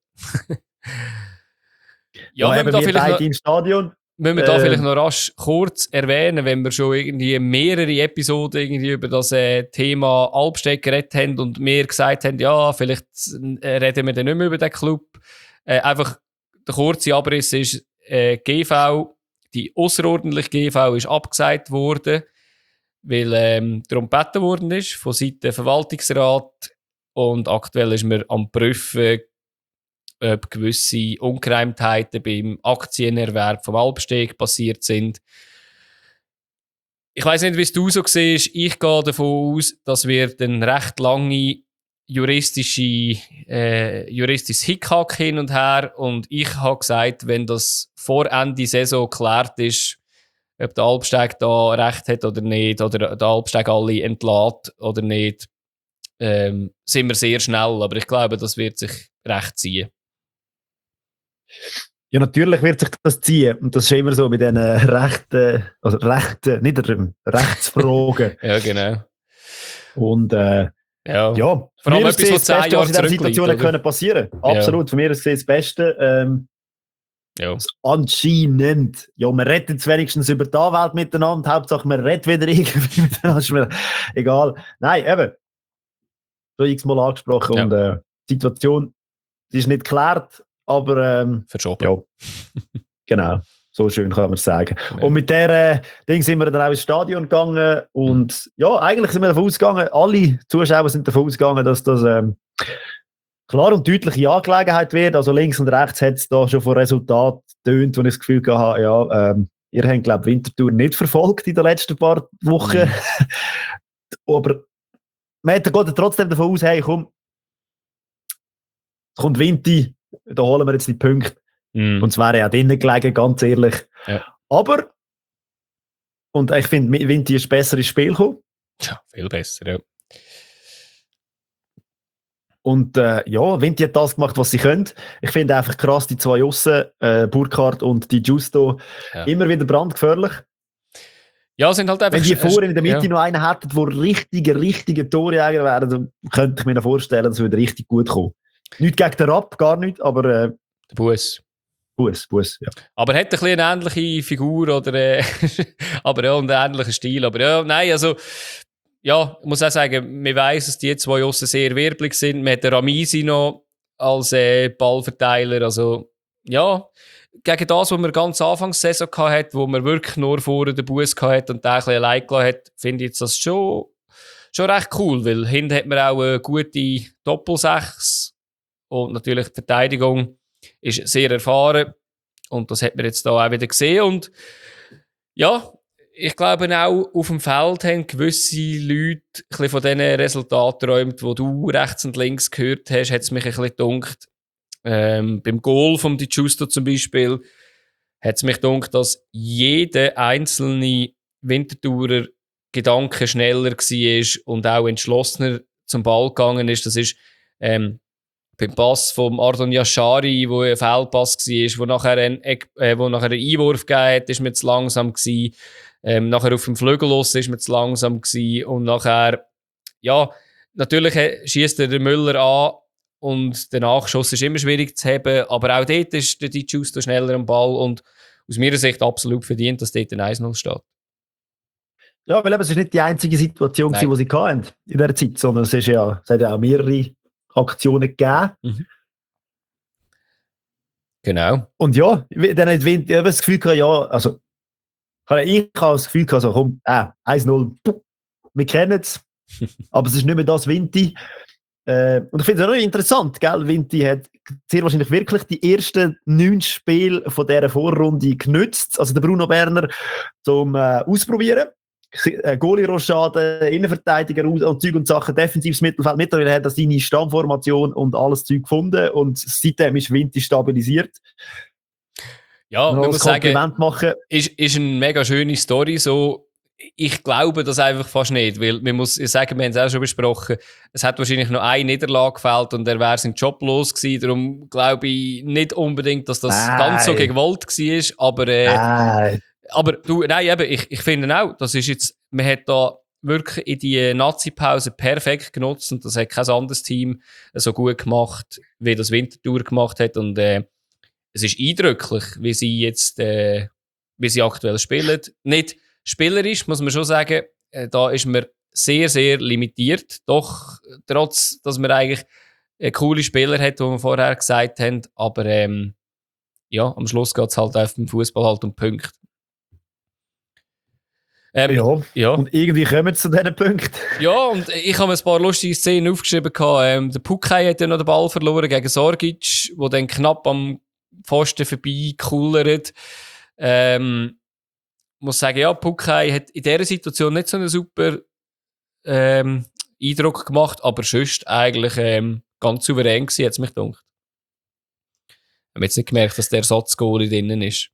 ja, ja, wir da vielleicht noch, im Stadion. Müssen wir da äh, vielleicht noch rasch kurz erwähnen, wenn wir schon irgendwie mehrere Episoden irgendwie über das äh, Thema Albsteg geredet haben und wir gesagt haben, ja, vielleicht äh, reden wir dann nicht mehr über den Club. Äh, einfach der kurze Abriss ist, äh, G V, die außerordentliche G V ist abgesagt worden, weil ähm, darum gebeten worden ist von Seiten Verwaltungsrat und aktuell ist man am prüfen, ob gewisse Ungereimtheiten beim Aktienerwerb vom Albsteg passiert sind. Ich weiss nicht, wie es du so siehst. Ich gehe davon aus, dass wir eine recht lange juristische, äh, juristisches Hickhack hin und her. Und ich habe gesagt, wenn das vor Ende Saison geklärt ist, ob der Albsteg da recht hat oder nicht, oder der Albsteg alle entlässt oder nicht, ähm, sind wir sehr schnell. Aber ich glaube, das wird sich recht ziehen. Ja, natürlich wird sich das ziehen. Und das ist immer so mit diesen Rechten, also Rechten, nicht Rechtsfragen. Ja, genau. Und äh, ja. ja, vor allem etwas, was zehn Jahre in dieser Situation können passieren. Absolut, ja. Von mir ist das Beste. Ähm, ja. Anscheinend. Ja, man redet jetzt wenigstens über die Anwälte miteinander. Hauptsache, man redet wieder irgendwie miteinander. Egal. Nein, eben. So x-mal angesprochen. Ja. Und äh, die Situation die ist nicht geklärt. Aber ähm, verschoben. Ja, genau, so schön kann man es sagen. Ja. Und mit der äh, Ding sind wir dann auch ins Stadion gegangen und mhm. ja, eigentlich sind wir davon ausgegangen, alle Zuschauer sind davon ausgegangen, dass das ähm, klar und deutliche Angelegenheit wird. Also links und rechts hat es da schon von Resultat tönt, wo ich das Gefühl hatte, ja, ähm, ihr habt, glaube ich, Winterthur nicht verfolgt in den letzten paar Wochen. Mhm. Aber man hat trotzdem davon aus, hey, komm, es kommt Winter, da holen wir jetzt die Punkte. Mm. Und es wäre ja drinnen gelegen, ganz ehrlich. Ja. Aber, und ich finde, Vinti ist ein besseres Spiel gekommen. Ja, viel besser, ja. Und äh, ja, Vinti hat das gemacht, was sie können. Ich finde einfach krass, die zwei Aussen, äh, Burkhardt und die Justo, ja. immer wieder brandgefährlich. Ja, sind halt einfach... Wenn die vorhin in der Mitte ja. noch einen hätten, der richtige, richtige Torjäger wären, dann könnte ich mir noch vorstellen, dass würde richtig gut kommen. Nicht gegen den Rapp, gar nicht, aber... Äh, der Bus. Bus, Bus, ja. Aber er hat ein bisschen eine ähnliche Figur, oder... Äh, aber ja, und einen ähnlichen Stil. Aber ja, nein, also... Ja, ich muss auch sagen, man weiss, dass die zwei Aussen sehr wirbelig sind. Man hat den Ramisi noch als äh, Ballverteiler. Also, ja, gegen das, was man ganz Anfangs der Saison hatte, wo man wirklich nur vorne den Bus hatte und den ein bisschen allein gelassen hat, finde ich jetzt das schon, schon recht cool, weil hinten hat man auch eine gute Doppelsechs und natürlich die Verteidigung ist sehr erfahren und das hat man jetzt da auch wieder gesehen und ja, ich glaube auch, auf dem Feld haben gewisse Leute ein bisschen von diesen Resultaten geträumt, die du rechts und links gehört hast, hat es mich ein bisschen gedunkt. Ähm, beim Goal von Di Giusto zum Beispiel hat es mich gedunkt, dass jeder einzelne Winterthurer Gedanke schneller war und auch entschlossener zum Ball gegangen ist. Das ist ähm, beim Pass vom Ardon Yashari, wo ein Fehlpass war, wo nachher ein, äh, wo nachher einen Einwurf gegeben hat, ist man zu langsam gewesen. Ähm, nachher auf dem Flügel los ist man zu langsam gewesen. Und nachher, ja, natürlich schießt der Müller an und der Nachschuss ist immer schwierig zu haben, aber auch dort ist der Di Giusto schneller am Ball und aus meiner Sicht absolut verdient, dass dort ein eins null steht. Ja, weil eben, es ist nicht die einzige Situation, die sie hatten in dieser Zeit, sondern es, ist ja, es hat ja auch mehrere Aktionen gegeben. Mhm. Genau. Und ja, dann hat Wind, ich habe das Gefühl gehabt, ja, also ich habe das Gefühl gehabt, so, komm, äh, eins null, wir kennen es, aber es ist nicht mehr das Vinti. Äh, und ich finde es auch interessant, gell? Vinti hat sehr wahrscheinlich wirklich die ersten neun Spiele von dieser Vorrunde genützt, also der Bruno Berner, zum äh, Ausprobieren. Äh, Goalie-Rochade, Innenverteidiger und Zeug und Sachen, defensives Mittelfeld. Mittlerweile hat er seine Stammformation und alles Zeug gefunden und seitdem ist Vinti stabilisiert. Ja, man muss sagen, machen. Ist, ist eine mega schöne Story. So, ich glaube das einfach fast nicht, weil man muss sagen, wir haben es auch schon besprochen, es hat wahrscheinlich noch eine Niederlage gefällt und er wäre sein Job los gewesen, darum glaube ich nicht unbedingt, dass das nein. ganz so gewollt war, aber, äh, aber du, nein, eben, ich, ich finde auch, das ist jetzt, man hat da wirklich in die Nazi-Pause perfekt genutzt und das hat kein anderes Team so gut gemacht, wie das Winterthur gemacht hat und äh, es ist eindrücklich, wie sie jetzt, äh, wie sie aktuell spielen. Nicht spielerisch, muss man schon sagen, äh, da ist man sehr, sehr limitiert. Doch, trotz, dass man eigentlich äh, coole Spieler hat, wie wir vorher gesagt haben. Aber ähm, ja, am Schluss geht es halt auf dem Fußball halt um Punkte. Ähm, ja, ja, und irgendwie kommen sie zu diesen Punkten. Ja, und ich habe mir ein paar lustige Szenen aufgeschrieben. Ähm, der Pukai hat ja noch den Ball verloren gegen Sorgic, der dann knapp am Pfosten vorbei kullert. Ähm, Ich muss sagen, ja, Pukai hat in dieser Situation nicht so einen super ähm, Eindruck gemacht, aber sonst eigentlich ähm, ganz souverän gewesen, hat es mich gedacht. Ich habe jetzt nicht gemerkt, dass der Ersatzgoalie drinnen ist.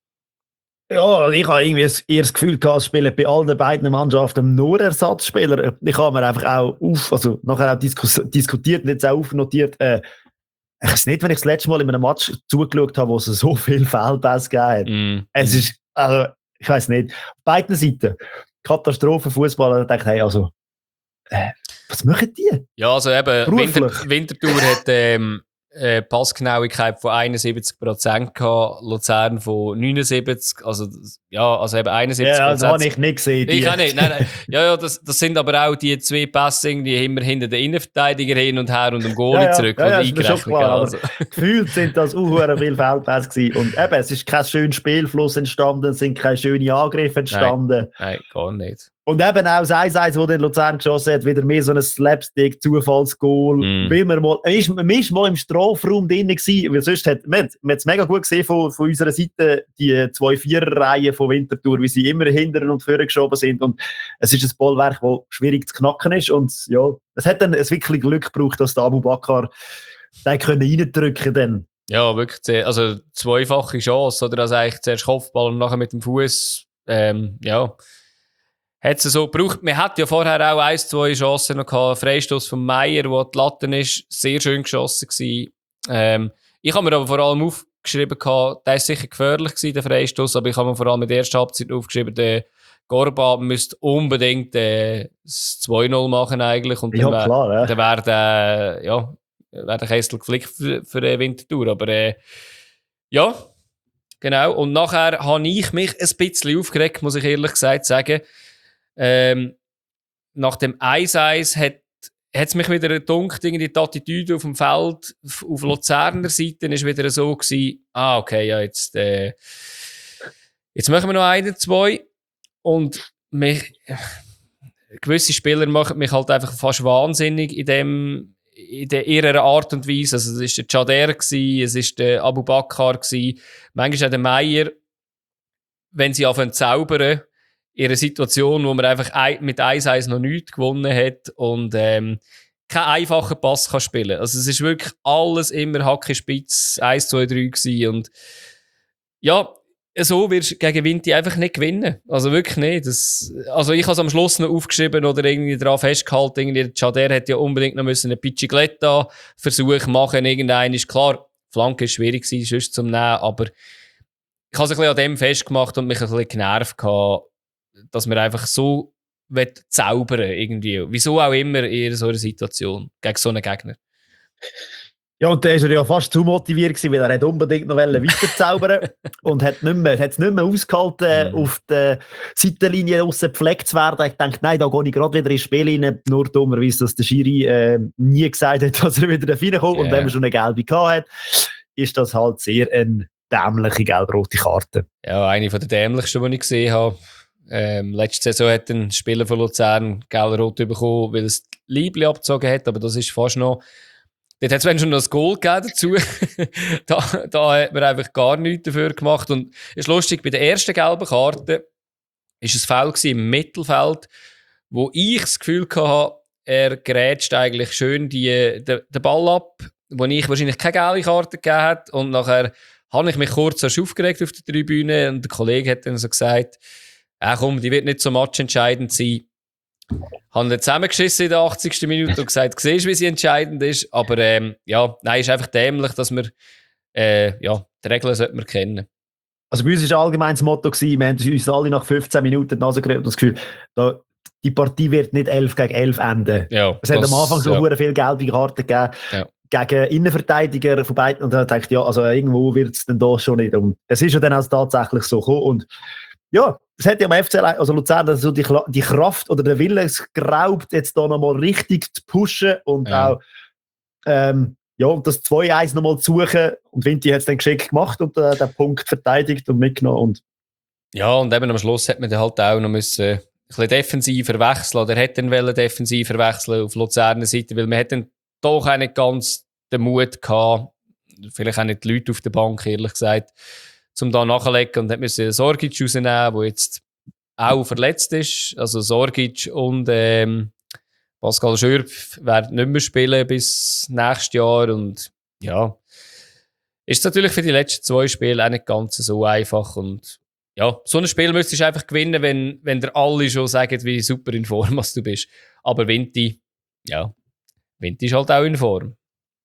Ja, ich habe irgendwie eher das Gefühl gehabt, es spielen bei allen beiden Mannschaften nur Ersatzspieler. Ich habe mir einfach auch auf, also nachher auch diskus- diskutiert und jetzt auch aufnotiert, äh, ich weiß nicht, wenn ich das letzte Mal in einem Match zugeschaut habe, wo es so viel Fehlpässe gegeben hat. Mm. Es ist, also, ich weiß nicht, auf beiden Seiten Katastrophenfußballer, da denke ich, hey, also, äh, was machen die? Ja, also eben, Winter, Winterthur hat ähm, äh, Passgenauigkeit von einundsiebzig Prozent gehabt, Luzern von neunundsiebzig, also ja, also eben einundsiebzig Prozent. Ja, das habe ich nicht gesehen. Ich auch nicht, nein, nein. Ja, ja, das, das sind aber auch die zwei Pässe, die immer hinter den Innenverteidiger hin und her und dem Goalie ja, ja, zurück. Ja, ja, ist schon klar, also. Gefühlt sind das auch viele Feldpässe gewesen. Und eben, es ist kein schöner Spielfluss entstanden, es sind keine schönen Angriffe entstanden. Nein, nein, gar nicht. Und eben auch das eins eins, das Luzern geschossen hat, wieder mehr so ein Slapstick-Zufallsgoal. Mm. Weil man, mal, man, ist, man ist mal im Strafraum drin gewesen, weil sonst hat man, man hat es mega gut gesehen von, von unserer Seite, die zwei Vierer-Reihen von Winterthur, wie sie immer hinten und vorne geschoben sind. Und es ist ein Bollwerk, das schwierig zu knacken ist. Und ja, es hat dann ein wirklich Glück gebraucht, dass der Abu Bakar den können reindrücken können. Ja, wirklich. Sehr, also zweifache Chance, oder? Also eigentlich zuerst Kopfball und nachher mit dem Fuß. Ähm, ja. Hat es so gebraucht. Man hat ja vorher auch ein, zwei Chancen noch gehabt. Freistoß von Meier, der die Latte ist, sehr schön geschossen gewesen. Ähm, ich habe mir aber vor allem aufgeschrieben gehabt, der ist sicher gefährlich gewesen, der Freistoß, aber ich habe mir vor allem in der ersten Halbzeit aufgeschrieben, der Gorba müsste unbedingt äh, das zwei null machen eigentlich. Und ja, dann klar, ja. Dann wäre der, ja, wär der Kessel geflickt für, für die Winterthur. Aber äh, ja, genau. Und nachher habe ich mich ein bisschen aufgeregt, muss ich ehrlich gesagt sagen. Ähm, nach dem eins eins hat es mich wieder gedunkt, irgendwie die Attitüde auf dem Feld, auf Luzerner Seite ist wieder so gewesen, ah, okay, ja, jetzt, äh, jetzt machen wir noch einen, zwei. Und mich, gewisse Spieler machen mich halt einfach fast wahnsinnig in dem, in der, ihrer Art und Weise. Also, es war der Chader, es war der Abu Bakar, manchmal auch der Meier, wenn sie anfangen zu zaubern, in einer Situation, wo man einfach mit eins eins noch nichts gewonnen hat und ähm, keinen einfachen Pass kann spielen. Also es ist wirklich alles immer Hacke spitz, eins, zwei, drei gewesen. Und ja, so wirst du gegen Vinti einfach nicht gewinnen. Also wirklich nicht. Das, also ich habe es am Schluss noch aufgeschrieben oder irgendwie daran festgehalten, irgendwie der Chader hätte ja unbedingt noch müssen einen Pichigletta-Versuch machen. Irgendein ist klar, die Flanke ist schwierig gewesen, sonst zum Nehmen, aber ich habe es ein bisschen an dem festgemacht und mich ein bisschen genervt gehabt, dass man einfach so zaubern irgendwie. Wieso auch immer in so einer Situation gegen so einen Gegner. Ja, und der war ja fast zu motiviert gewesen, weil er hat unbedingt noch weiter zaubern und hat nicht mehr, hat es nicht mehr ausgehalten, mhm. auf der Seitenlinie aussen gepflegt zu werden. Ich dachte, nein, da gehe ich gerade wieder ins Spiel rein. Nur dummerweise, dass der Schiri äh, nie gesagt hat, dass er wieder reinkommt. Yeah. Und wenn man schon eine gelbe gehabt hat, ist das halt sehr eine dämliche gelb-rote Karte. Ja, eine von der dämlichsten, die ich gesehen habe. Ähm, letzte Saison hat ein Spieler von Luzern gelb-rot bekommen, weil es Liebli abgezogen hat, aber das ist fast noch. Dort hat es wenn schon noch das Goal gegeben dazu. da, da hat man einfach gar nichts dafür gemacht. Und es ist lustig, bei der ersten gelben Karte war es Foul im Mittelfeld, wo ich das Gefühl hatte, er grätscht eigentlich schön die, den, den Ball ab, wo ich wahrscheinlich keine gelbe Karte gegeben hat. Und nachher habe ich mich kurz aufgeregt auf der Tribüne und der Kollege hat dann so gesagt, ja komm, die wird nicht so matchentscheidend sein. Haben dann zusammengeschissen in der achtzigsten Minute und gesagt, siehst du, wie sie entscheidend ist. Aber ähm, ja, nein, ist einfach dämlich, dass wir äh, ja, die Regeln sollten wir kennen. Also bei uns war allgemein das Motto gewesen, wir haben uns alle nach fünfzehn Minuten die Nase gerührt und das Gefühl, da, die Partie wird nicht elf gegen elf enden. Ja, es hat das, am Anfang so ja. viele gelbe Karten gegeben ja. gegen Innenverteidiger von beiden und dann dachte ich, ja, also irgendwo wird es dann da schon nicht. Und es ist ja dann auch tatsächlich so gekommen und ja, es hat ja am F C, also Luzern, so die, die Kraft oder der Wille geraubt, jetzt da nochmal richtig zu pushen und ja. auch ähm, ja, und das zwei eins nochmal zu suchen. Und Vinti hat es dann geschickt gemacht und äh, den Punkt verteidigt und mitgenommen. Und ja, und eben am Schluss hat man dann halt auch noch müssen, ein bisschen defensiver wechseln. Oder hätte dann wollen defensiver wechseln auf Luzerner Seite, weil man hat dann doch auch nicht ganz den Mut gehabt, vielleicht auch nicht die Leute auf der Bank, ehrlich gesagt, um da nachzulegen. Und hat müssen Sorgic rausnehmen, der jetzt auch verletzt ist. Also Sorgic und ähm, Pascal Schürpf werden nicht mehr spielen bis nächstes Jahr. Und ja, ist natürlich für die letzten zwei Spiele auch nicht ganz so einfach. Und ja, so ein Spiel müsstest du einfach gewinnen, wenn, wenn dir alle schon sagen, wie super in Form du bist. Aber Vinti, ja, Vinti ist halt auch in Form.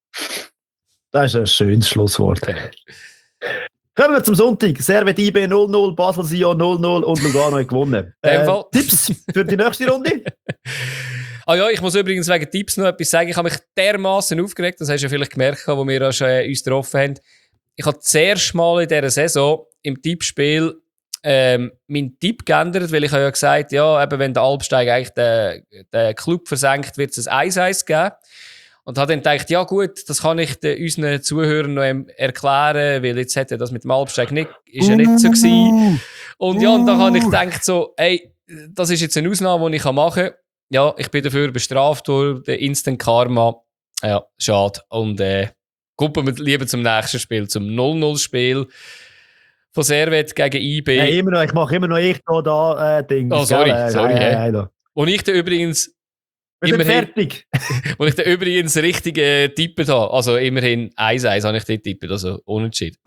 Das ist ein schönes Schlusswort. Genau. Kommen wir zum Sonntag. Servet I B null null, Basel Sion null null und Lugano hat gewonnen. Äh, Tipps für die nächste Runde? Ah ja, ich muss übrigens wegen Tipps noch etwas sagen. Ich habe mich dermaßen aufgeregt, das hast du ja vielleicht gemerkt, wo wir uns getroffen haben. Ich habe das erste Mal in dieser Saison im Tippspiel ähm, meinen Tipp geändert, weil ich habe ja gesagt, ja, eben, wenn der Alpsteig eigentlich den, den Club versenkt, wird es ein eins eins geben. Und habe dann gedacht, ja gut, das kann ich den, unseren Zuhörern noch erklären, weil jetzt hätte das mit dem Alpsteig nicht, ist ja nicht so gewesen. Und ja, und dann habe ich gedacht so, ey, das ist jetzt eine Ausnahme, die ich machen kann. Ja, ich bin dafür bestraft durch den Instant Karma. Ja, schade. Und äh, gucken wir lieber zum nächsten Spiel, zum null null Spiel von Servet gegen I B. Ja, immer noch, ich mache immer noch ich da, da äh, Ding. Oh, sorry, gell? sorry. Äh, äh, äh, und ich da übrigens Wir sind fertig. Und ich da übrigens richtig äh, tippet habe. Also immerhin eins eins habe ich dort tippet, also unentschieden.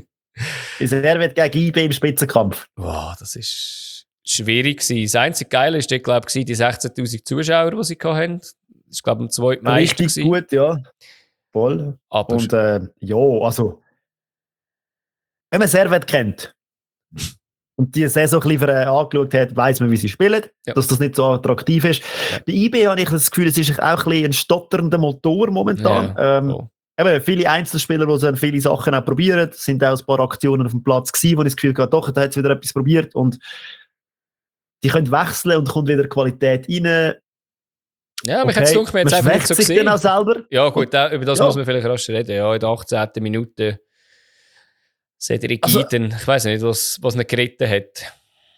Servet gegen I B im Spitzenkampf. Wow, das ist schwierig gewesen. Das einzige Geile war, glaube ich, die sechzehntausend Zuschauer, die sie hatten. Das ist, glaube ich, am zweiten Mai. Richtig gewesen. Gut, ja. Voll. Aber und äh, ja, also wenn man Servet kennt und die Saison ein bisschen angeschaut hat, weiss man, wie sie spielen, ja. dass das nicht so attraktiv ist. Ja. Bei I B habe ich das Gefühl, es ist auch ein, ein stotternder Motor momentan. Ja. Ähm, oh. Eben, viele Einzelspieler, die so viele Sachen auch probieren, es sind auch ein paar Aktionen auf dem Platz gewesen, wo ich das Gefühl hatte, doch, da hat es wieder etwas probiert und die können wechseln und kommt wieder Qualität rein. Ja, aber okay. ich hätte es jetzt einfach nicht so gesehen. Dann auch selber. Ja gut, da, über das ja. muss man vielleicht rasch reden. Ja, in der achtzehnten Minute Cedric also, Iden, ich weiss nicht, was, was ihn geritten hat.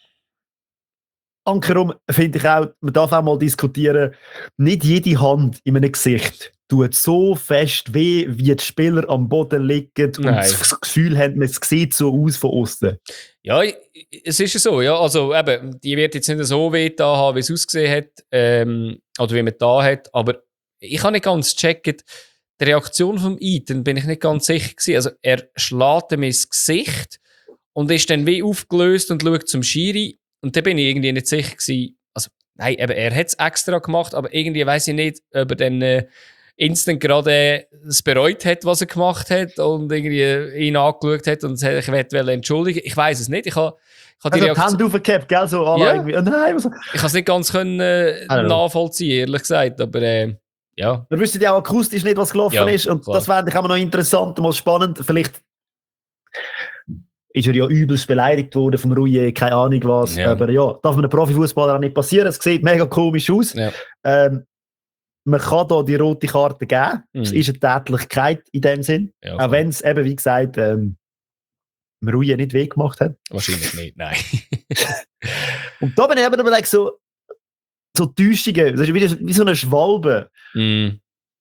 Ankerum finde ich auch, man darf auch mal diskutieren, nicht jede Hand in einem Gesicht tut so fest weh, wie die Spieler am Boden liegen und Nein. das Gefühl haben, es sieht so aus von außen. Ja, es ist ja so, ja, also eben, die wird jetzt nicht so weh da haben, wie es ausgesehen hat, ähm, oder wie man da hat, aber ich habe nicht ganz gecheckt, die Reaktion vom Iden bin ich nicht ganz sicher gewesen. Also er schlägt ihm ins Gesicht und ist dann wie aufgelöst und schaut zum Schiri und da bin ich irgendwie nicht sicher gewesen. Also nein, eben, er hat es extra gemacht, aber irgendwie weiss ich nicht, ob er dann äh, instant gerade es bereut hat, was er gemacht hat und irgendwie ihn angeschaut hat und sich entschuldigen. Ich weiss es nicht. Ich habe Ich habe die Hand aufgehabt, gell? So, ja. irgendwie. Oh nein, was... Ich kann es nicht ganz können, äh, nachvollziehen, ehrlich gesagt, aber äh, ja. Wir wissen ja auch akustisch nicht, was gelaufen ja, ist und klar. Das fände ich auch noch interessant, mal spannend. Vielleicht ist er ja übelst beleidigt worden vom Rouillet, keine Ahnung was, ja. aber ja, darf man einem Profifußballer auch nicht passieren. Es sieht mega komisch aus. Ja. Ähm, man kann da die rote Karte geben. Mhm. Es ist eine Tätlichkeit in dem Sinn. Ja, auch wenn es eben, wie gesagt, ähm, Rouillet nicht weh gemacht hat. Wahrscheinlich nicht, nein. Und da bin ich eben überlegt, so, so Täuschungen, das ist wie, wie so eine Schwalbe. Mm.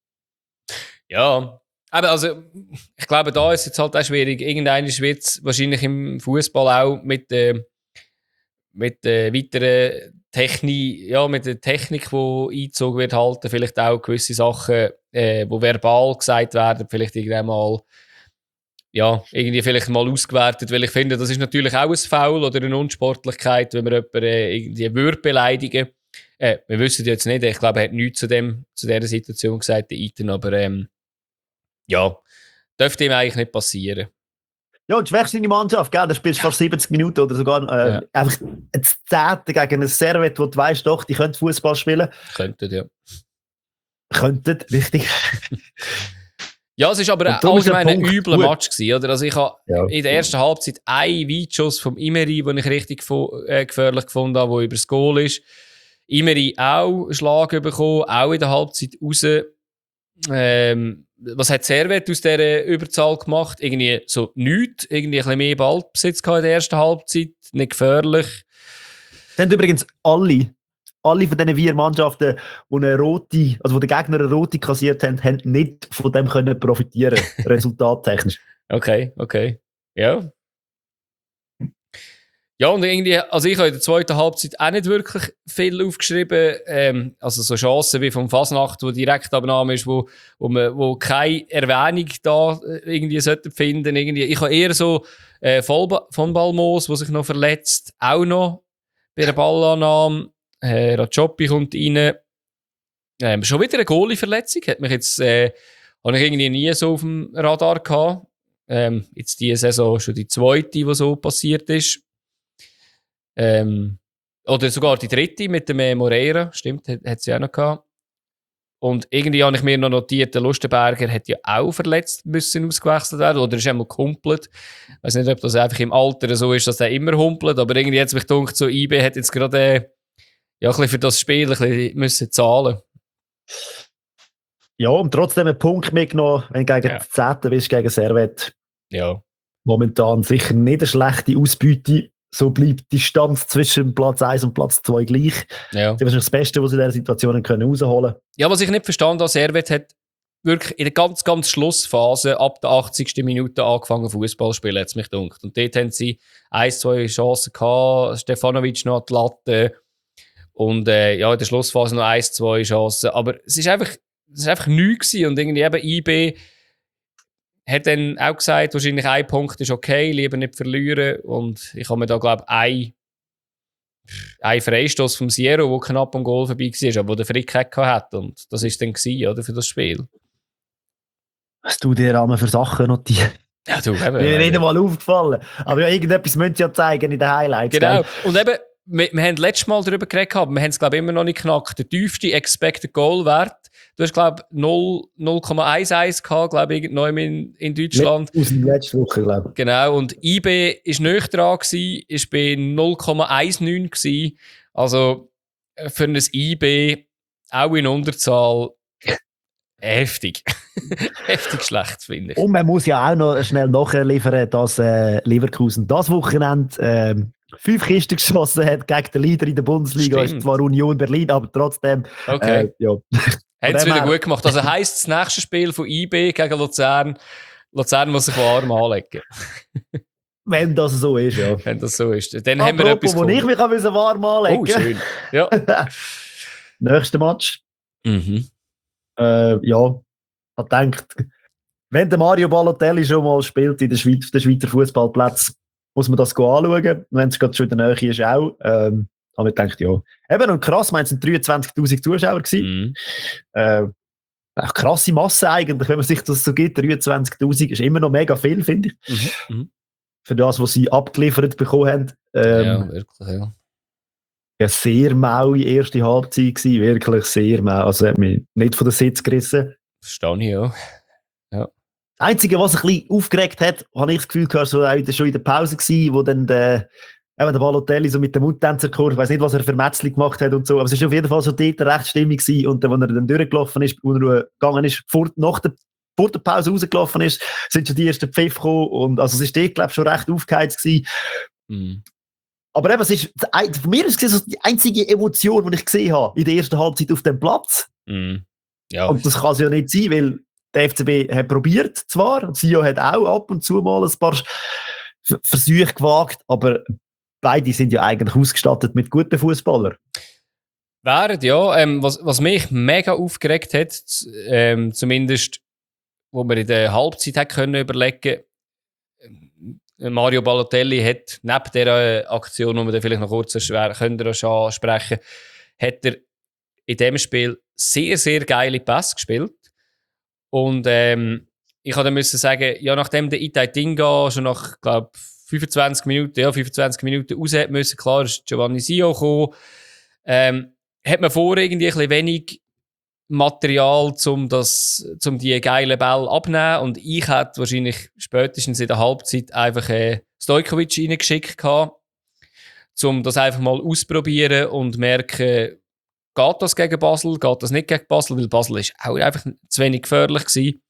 Ja, aber also, ich glaube, da ist jetzt halt auch schwierig. Irgendeiner wird es wahrscheinlich im Fußball auch mit der äh, mit der weiteren Technik, ja, mit der Technik, die eingezogen wird, halten, vielleicht auch gewisse Sachen, äh, die verbal gesagt werden, vielleicht irgendwann mal ja, irgendwie vielleicht mal ausgewertet, weil ich finde, das ist natürlich auch ein Foul oder eine Unsportlichkeit, wenn man jemanden äh, irgendwie würde beleidigen. Äh, wir wissen jetzt nicht, ich glaube, er hat nichts zu, dem, zu dieser Situation gesagt, der Ethan, aber ähm, ja, dürfte ihm eigentlich nicht passieren. Ja, und schwächst deine Mannschaft, gell? Da spielst du fast siebzig Minuten oder sogar äh, ja. einfach ein Zehnte gegen ein Servet, wo du weißt, doch, die können Fußball spielen. Könnten, ja. Könnten, richtig. Ja, es war aber allgemein ein übler Match gewesen, oder? Also ich habe ja. in der ersten Halbzeit einen Weitschuss vom Imeri, den ich richtig gefo- äh, gefährlich gefunden habe, der über das Goal ist. Imeri auch einen Schlag bekommen, auch in der Halbzeit raus. Ähm, was hat Servet aus dieser Überzahl gemacht? Irgendwie so nichts, irgendwie ein bisschen mehr Ballbesitz in der ersten Halbzeit, nicht gefährlich. Das haben übrigens alle, alle von diesen vier Mannschaften, die eine rote, also wo der Gegner eine rote kassiert haben, haben nicht von dem können profitieren, resultattechnisch. Okay, okay, ja. Ja, und irgendwie, also ich habe in der zweiten Halbzeit auch nicht wirklich viel aufgeschrieben. Ähm, also so Chancen wie vom Fasnacht, wo Direktabnahme ist, wo, wo, man, wo keine Erwähnung da irgendwie sollte finden. Irgendwie. Ich habe eher so äh, von Balmos, der sich noch verletzt, auch noch bei der Ballannahme. Äh, Rajopi kommt rein. Ähm, schon wieder eine Goalie-Verletzung. Hat mich jetzt, äh, habe ich irgendwie nie so auf dem Radar gehabt. Ähm, jetzt diese Saison schon die zweite, die so passiert ist. Ähm, oder sogar die dritte mit dem Moreira, stimmt, hat, hat sie auch noch gehabt. Und irgendwie habe ich mir noch notiert, der Lustenberger hat ja auch verletzt müssen ausgewechselt werden, oder ist einmal gehumpelt. Ich weiß nicht, ob das einfach im Alter so ist, dass er immer humpelt, aber irgendwie hat es mich gedacht, so I B hat jetzt gerade äh, ja, ein bisschen für das Spiel ein bisschen müssen zahlen. Ja, und trotzdem einen Punkt mitgenommen, wenn du gegen ja. Zehnten bist, gegen Servet. Ja. Momentan sicher nicht eine schlechte Ausbeute. So bleibt die Distanz zwischen Platz eins und Platz zwei gleich. Ja. Das ist wahrscheinlich das Beste, was sie in dieser Situation können rausholen können. Ja, was ich nicht verstanden habe, Servet hat wirklich in der ganz, ganz Schlussphase ab der achtzigsten Minute angefangen Fußball zu spielen, hat es mich gedacht. Und dort haben sie ein, zwei Chancen gehabt, Stefanovic noch an die Latte und äh, ja, in der Schlussphase noch ein, zwei Chancen. Aber es ist einfach, es ist einfach nichts gewesen. Und irgendwie eben I B hat dann auch gesagt, wahrscheinlich ein Punkt ist okay, lieber nicht verlieren. Und ich habe mir da, glaube ich, ein, ein Freistoß vom Sierra, der knapp am Goal vorbei war, aber der Frick hat. Und das war dann gewesen, oder, für das Spiel. Was du dir einmal für Sachen notiert? Ja, du, eben. Mir ist nicht einmal aufgefallen. Aber ja, irgendetwas müssen sie ja zeigen in den Highlights. Genau. Gell? Und eben, wir, wir haben letztes Mal darüber geredet, aber wir haben es, glaube ich, immer noch nicht knackt. Der tiefste Expected Goal-Wert, du hast, glaube ich, null Komma elf gehabt, glaube ich, neu in, in Deutschland. Aus der letzten Woche, glaube ich. Genau, und I B war nicht dran, war bei null Komma neunzehn gewesen. Also für ein I B, auch in Unterzahl, heftig. heftig schlecht, finde ich. Und man muss ja auch noch schnell nachliefern, dass äh, Leverkusen das Wochenende äh, fünf Kisten geschossen hat gegen den Leader in der Bundesliga. Stimmt. Ist zwar Union Berlin, aber trotzdem. Okay. Äh, ja. Haben es wieder gut gemacht. Also heisst das nächste Spiel von I B gegen Luzern, Luzern muss sich warm anlegen. Wenn das so ist, ja. Wenn das so ist. Dann Apropos, haben wir etwas wo ich mich warm anlegen. Oh, schön. Ja. Nächster Match. Mhm. Äh, ja, ich denke, wenn der Mario Balotelli schon mal spielt in der Schweiz, auf den Schweizer Fußballplatz, muss man das anschauen. Wenn es gerade schon in der Nähe ist, auch. Ähm, aber ich denke, ja. Eben, und krass, es waren dreiundzwanzigtausend Zuschauer gewesen. Mhm. Äh, eine krasse Masse eigentlich, wenn man sich das so gibt. dreiundzwanzigtausend ist immer noch mega viel, finde ich. Mhm. Mhm. Für das, was sie abgeliefert bekommen haben. Ähm, ja, wirklich, ja. Ja, sehr maue erste Halbzeit gewesen, wirklich sehr mau. Also hat mich nicht von den Sitz gerissen. Verstehe ich, ja. ja. Das Einzige, was ein bisschen aufgeregt hat, habe ich das Gefühl gehabt, so schon in der Pause gewesen, wo dann der, eben der Balotelli so mit dem Mundtänzerchor, ich weiss nicht, was er für Metzli gemacht hat und so, aber es war auf jeden Fall so dort recht stimmig gewesen. Und dann, als er dann durchgelaufen ist, wo er gegangen ist, vor, nach der, vor der Pause rausgelaufen ist, sind schon die ersten Pfiff gekommen und also es ist dort, glaube ich, schon recht aufgeheizt gewesen. Mhm. Aber eben, es ist, von mir ist es die einzige Emotion, die ich gesehen habe in der ersten Halbzeit auf dem Platz. Mm. Ja. Und das kann es ja nicht sein, weil der F C B hat probiert zwar, und Sio hat auch ab und zu mal ein paar Versuche gewagt, aber beide sind ja eigentlich ausgestattet mit guten Fußballern. Während, ja. Ähm, was, was mich mega aufgeregt hat, ähm, zumindest, wo wir in der Halbzeit hat können überlegen, Mario Balotelli hat neben dieser Aktion, die wir vielleicht noch kurz schwer können ansprechen, hat er in diesem Spiel sehr, sehr geile Pässe gespielt. Und ähm, ich musste dann sagen, ja, nachdem der Itai Tinga schon nach, glaube fünfundzwanzig Minuten, ja, fünfundzwanzig Minuten raus hat müssen, klar ist Giovanni Sio gekommen, ähm, hat man vorher irgendwie ein bisschen wenig Material, um, das, um die geilen Bälle abzunehmen. Und ich hätte wahrscheinlich spätestens in der Halbzeit einfach äh, Stojkovic reingeschickt gehabt, um das einfach mal auszuprobieren und merken, geht das gegen Basel, geht das nicht gegen Basel, weil Basel ist auch einfach zu wenig gefährlich gewesen.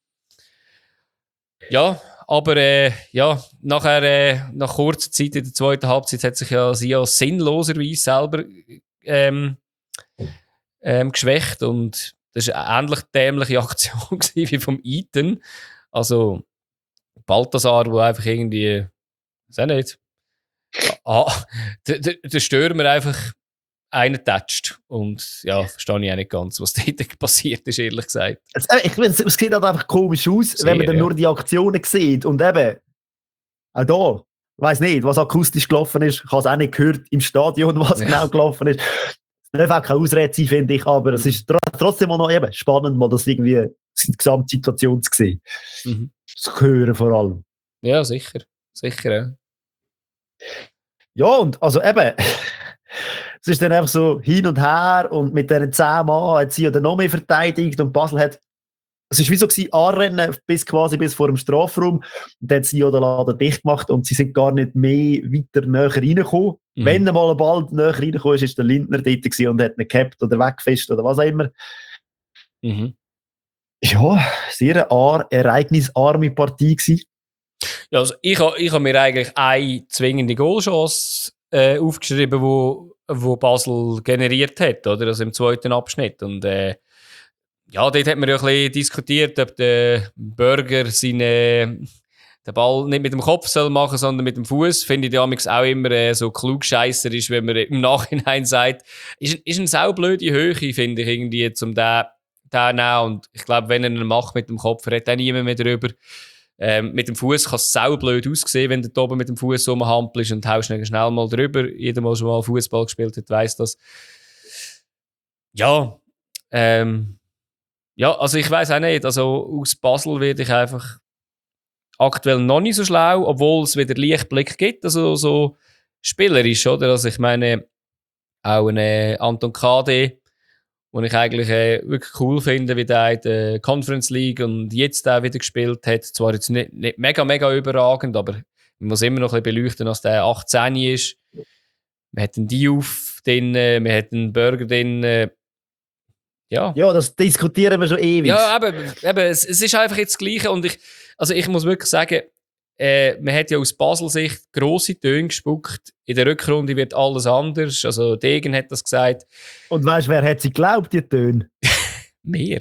Ja, aber äh, ja, nachher, äh, nach kurzer Zeit in der zweiten Halbzeit hat sich ja Sia sinnloserweise selber ähm, ähm, geschwächt und das war eine ähnlich dämliche Aktion wie vom Ethan. Also Balthasar, der einfach irgendwie, weiß auch nicht, ah, der, der, der Stürmer einfach einen tätscht. Und ja, verstehe ich auch nicht ganz, was dort passiert ist, ehrlich gesagt. Also, ich finde, es sieht halt einfach komisch aus, Sehr, wenn man dann ja. nur die Aktionen sieht. Und eben, auch da, ich weiss nicht, was akustisch gelaufen ist. Ich habe es auch nicht gehört im Stadion, was ja. genau gelaufen ist. Es darf auch keine Ausrede sein, finde ich, aber es ist trotzdem auch noch eben spannend, mal das irgendwie die Gesamtsituation zu sehen. Mhm. Zu hören vor allem. Ja, sicher. Sicher, ja. Ja, und also eben, es ist dann einfach so hin und her und mit diesen zehn Mann hat sie ja dann noch mehr verteidigt und Basel hat, es war wie so gewesen, anrennen bis quasi bis vor dem Strafraum und dann hat sie ja den Laden dicht gemacht und sie sind gar nicht mehr weiter näher reingekommen. Mhm. Wenn mal ein Ball näher reingekommen ist, ist der Lindner dort gewesen und hat ihn gehabt oder weggefischt oder was auch immer. Mhm. Ja, sehr eine ereignisarme Partie gewesen. Ja, also ich habe ich ha mir eigentlich eine zwingende Goalchance äh, aufgeschrieben, wo, wo Basel generiert hat, oder? Also im zweiten Abschnitt. Und äh, ja, dort hat man ja ein bisschen diskutiert, ob der Burger seine, den Ball nicht mit dem Kopf soll machen, sondern mit dem Fuß. Finde ich damals auch immer äh, so klugscheisser ist, wenn man im Nachhinein sagt, ist, ist eine saublöde Höhe, finde ich, irgendwie, um den zu nehmen. Und ich glaube, wenn er ihn macht mit dem Kopf, redet auch niemand mehr drüber. Ähm, mit dem Fuß kann es saublöd aussehen, wenn du da oben mit dem Fuß rumhampelst und haust schnell, schnell mal drüber. Jeder, der schon mal Fußball gespielt hat, weiss das. Ja, ähm, ja, also ich weiss auch nicht. Also aus Basel werde ich einfach aktuell noch nicht so schlau, obwohl es wieder Lichtblick gibt. Also so spielerisch, oder? Also ich meine, auch ein Anton K D, den ich eigentlich äh, wirklich cool finde, wie der in der Conference League und jetzt auch wieder gespielt hat. Zwar jetzt nicht, nicht mega, mega überragend, aber man muss immer noch ein bisschen beleuchten, dass der achtzehn ist. Wir hatten Diouf drin, wir hatten Burger drin. Ja. Ja, das diskutieren wir schon ewig. Ja, eben, eben es, es ist einfach jetzt das Gleiche und ich, also ich muss wirklich sagen, äh, man hat ja aus Basel-Sicht grosse Töne gespuckt. In der Rückrunde wird alles anders. Also Degen hat das gesagt. Und weißt du, wer hat sie geglaubt, die Töne? Mehr.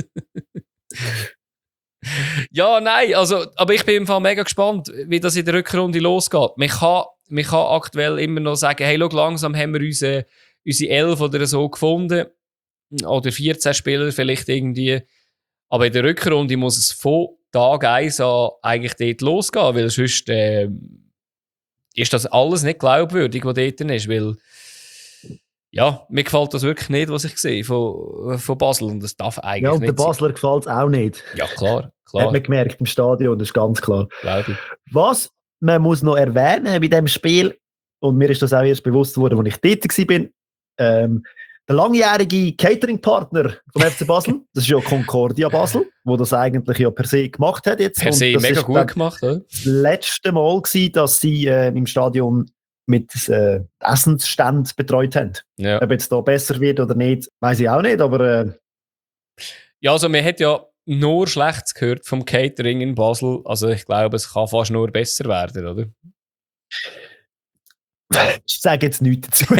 Ja, nein, also, aber ich bin im Fall mega gespannt, wie das in der Rückrunde losgeht. Man kann, man kann aktuell immer noch sagen, hey, schau, langsam haben wir unsere, unsere elf oder so gefunden. Oder vierzehn Spieler vielleicht irgendwie. Aber in der Rückrunde muss es von Tag eins an eigentlich dort losgehen, weil sonst äh, ist das alles nicht glaubwürdig, was dort ist, weil ja, mir gefällt das wirklich nicht, was ich sehe von, von Basel und das darf eigentlich nicht. Ja, und nicht der Basler gefällt es auch nicht. Ja, klar, klar. Hat man gemerkt im Stadion, das ist ganz klar. Glaube ich. Was man muss noch erwähnen bei diesem Spiel, und mir ist das auch erst bewusst geworden, als ich dort war, ähm, der langjährige Catering-Partner vom F C Basel, das ist ja Concordia Basel, wo das eigentlich ja per se gemacht hat jetzt. Per se mega gut gemacht, oder? Das letzte Mal gewesen, dass sie äh, im Stadion mit äh, Essensständen betreut haben. Ja. Ob jetzt da besser wird oder nicht, weiß ich auch nicht, aber äh, ja, also man hat ja nur Schlechtes gehört vom Catering in Basel, also ich glaube, es kann fast nur besser werden, oder? Ich sage jetzt nichts dazu.